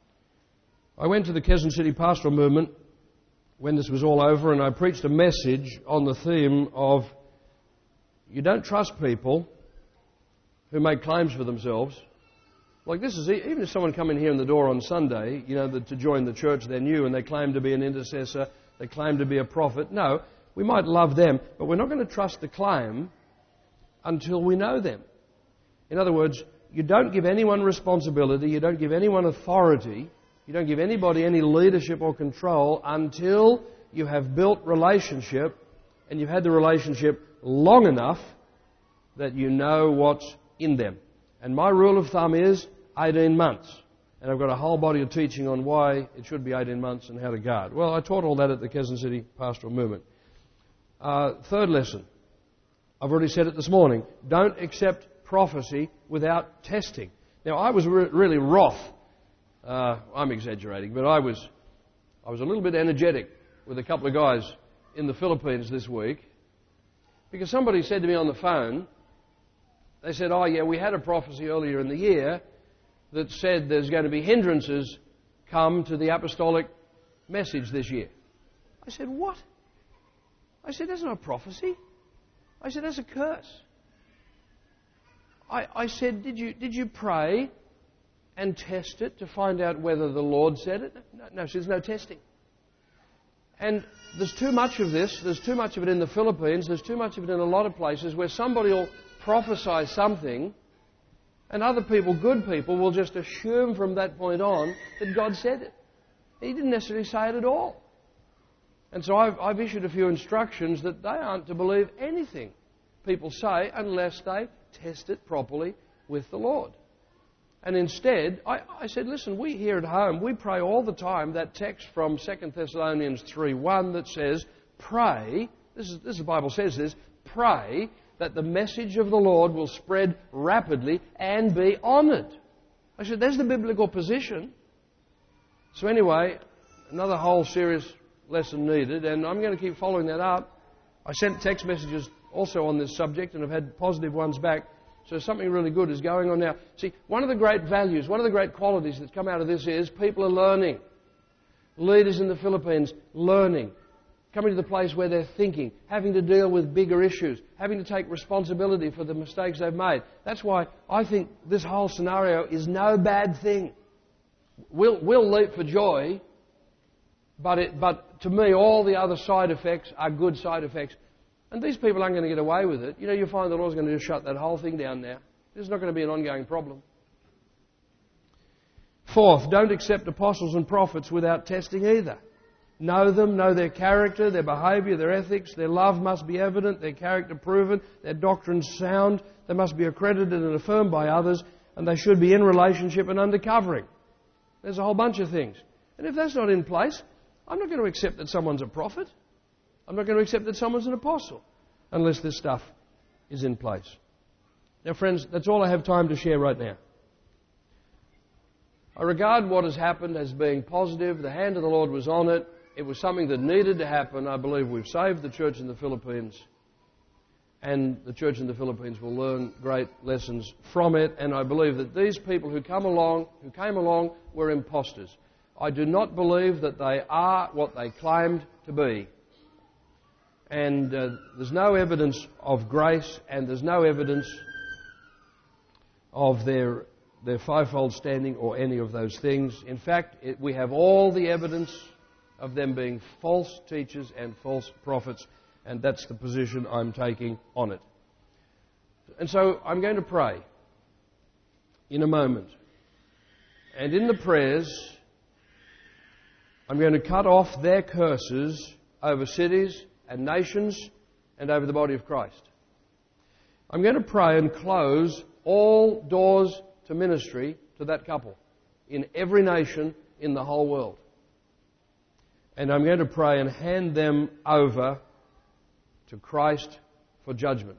Speaker 1: I went to the Quezon City Pastoral Movement when this was all over, and I preached a message on the theme of you don't trust people who make claims for themselves. Like this is, even if someone come in here in the door on Sunday, to join the church, they're new and they claim to be an intercessor, they claim to be a prophet. No, we might love them, but we're not going to trust the claim until we know them. In other words, you don't give anyone responsibility, you don't give anyone authority, you don't give anybody any leadership or control until you have built relationship and you've had the relationship long enough that you know what's in them. And my rule of thumb is 18 months. And I've got a whole body of teaching on why it should be 18 months and how to guard. Well, I taught all that at the Quezon City Pastoral Movement. Third lesson. I've already said it this morning. Don't accept prophecy without testing. Now, I was really wroth. I'm exaggerating, but I was a little bit energetic with a couple of guys in the Philippines this week because somebody said to me on the phone, they said, oh yeah, we had a prophecy earlier in the year that said there's going to be hindrances come to the apostolic message this year. I said, what? I said, that's not a prophecy. I said, that's a curse. I said, did you pray and test it to find out whether the Lord said it? No, there's no testing. And there's too much of this. There's too much of it in the Philippines. There's too much of it in a lot of places where somebody will prophesy something and other people, good people, will just assume from that point on that God said it. He didn't necessarily say it at all. And so I've issued a few instructions that they aren't to believe anything people say unless they test it properly with the Lord. And instead, I said, listen, we here at home, we pray all the time that text from 2 Thessalonians 3:1 that says, pray, this the Bible says this, pray that the message of the Lord will spread rapidly and be honoured. I said, there's the biblical position. So anyway, another whole serious lesson needed, and I'm going to keep following that up. I sent text messages also on this subject, and I've had positive ones back. So something really good is going on now. See, one of the great values, one of the great qualities that's come out of this is people are learning. Leaders in the Philippines learning. Coming to the place where they're thinking, having to deal with bigger issues, having to take responsibility for the mistakes they've made. That's why I think this whole scenario is no bad thing. We'll leap for joy, but to me all the other side effects are good side effects. And these people aren't going to get away with it. You know, you'll find the Lord's going to just shut that whole thing down now. This is not going to be an ongoing problem. Fourth, don't accept apostles and prophets without testing either. Know them, know their character, their behaviour, their ethics. Their love must be evident, their character proven, their doctrine sound. They must be accredited and affirmed by others, and they should be in relationship and under covering. There's a whole bunch of things. And if that's not in place, I'm not going to accept that someone's a prophet. I'm not going to accept that someone's an apostle unless this stuff is in place. Now, friends, that's all I have time to share right now. I regard what has happened as being positive. The hand of the Lord was on it. It was something that needed to happen. I believe we've saved the church in the Philippines, and the church in the Philippines will learn great lessons from it. And I believe that these people who came along were imposters. I do not believe that they are what they claimed to be. And there's no evidence of grace, and there's no evidence of their fivefold standing or any of those things. In fact, we have all the evidence of them being false teachers and false prophets, and that's the position I'm taking on it. And so I'm going to pray in a moment. And in the prayers, I'm going to cut off their curses over cities and nations and over the body of Christ. I'm going to pray and close all doors to ministry to that couple in every nation in the whole world. And I'm going to pray and hand them over to Christ for judgment.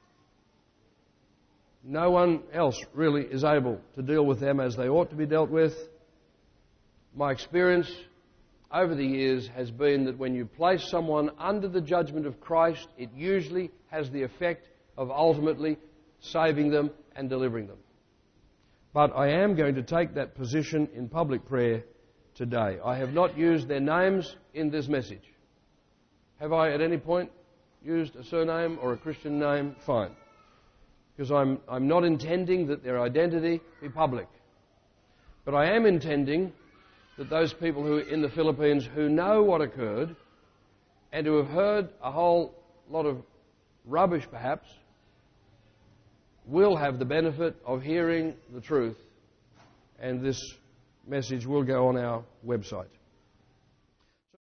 Speaker 1: No one else really is able to deal with them as they ought to be dealt with. My experience over the years has been that when you place someone under the judgment of Christ, it usually has the effect of ultimately saving them and delivering them. But I am going to take that position in public prayer today. I have not used their names in this message. Have I at any point used a surname or a Christian name? Fine. Because I'm not intending that their identity be public. But I am intending that those people who in the Philippines who know what occurred and who have heard a whole lot of rubbish perhaps will have the benefit of hearing the truth, and this message will go on our website.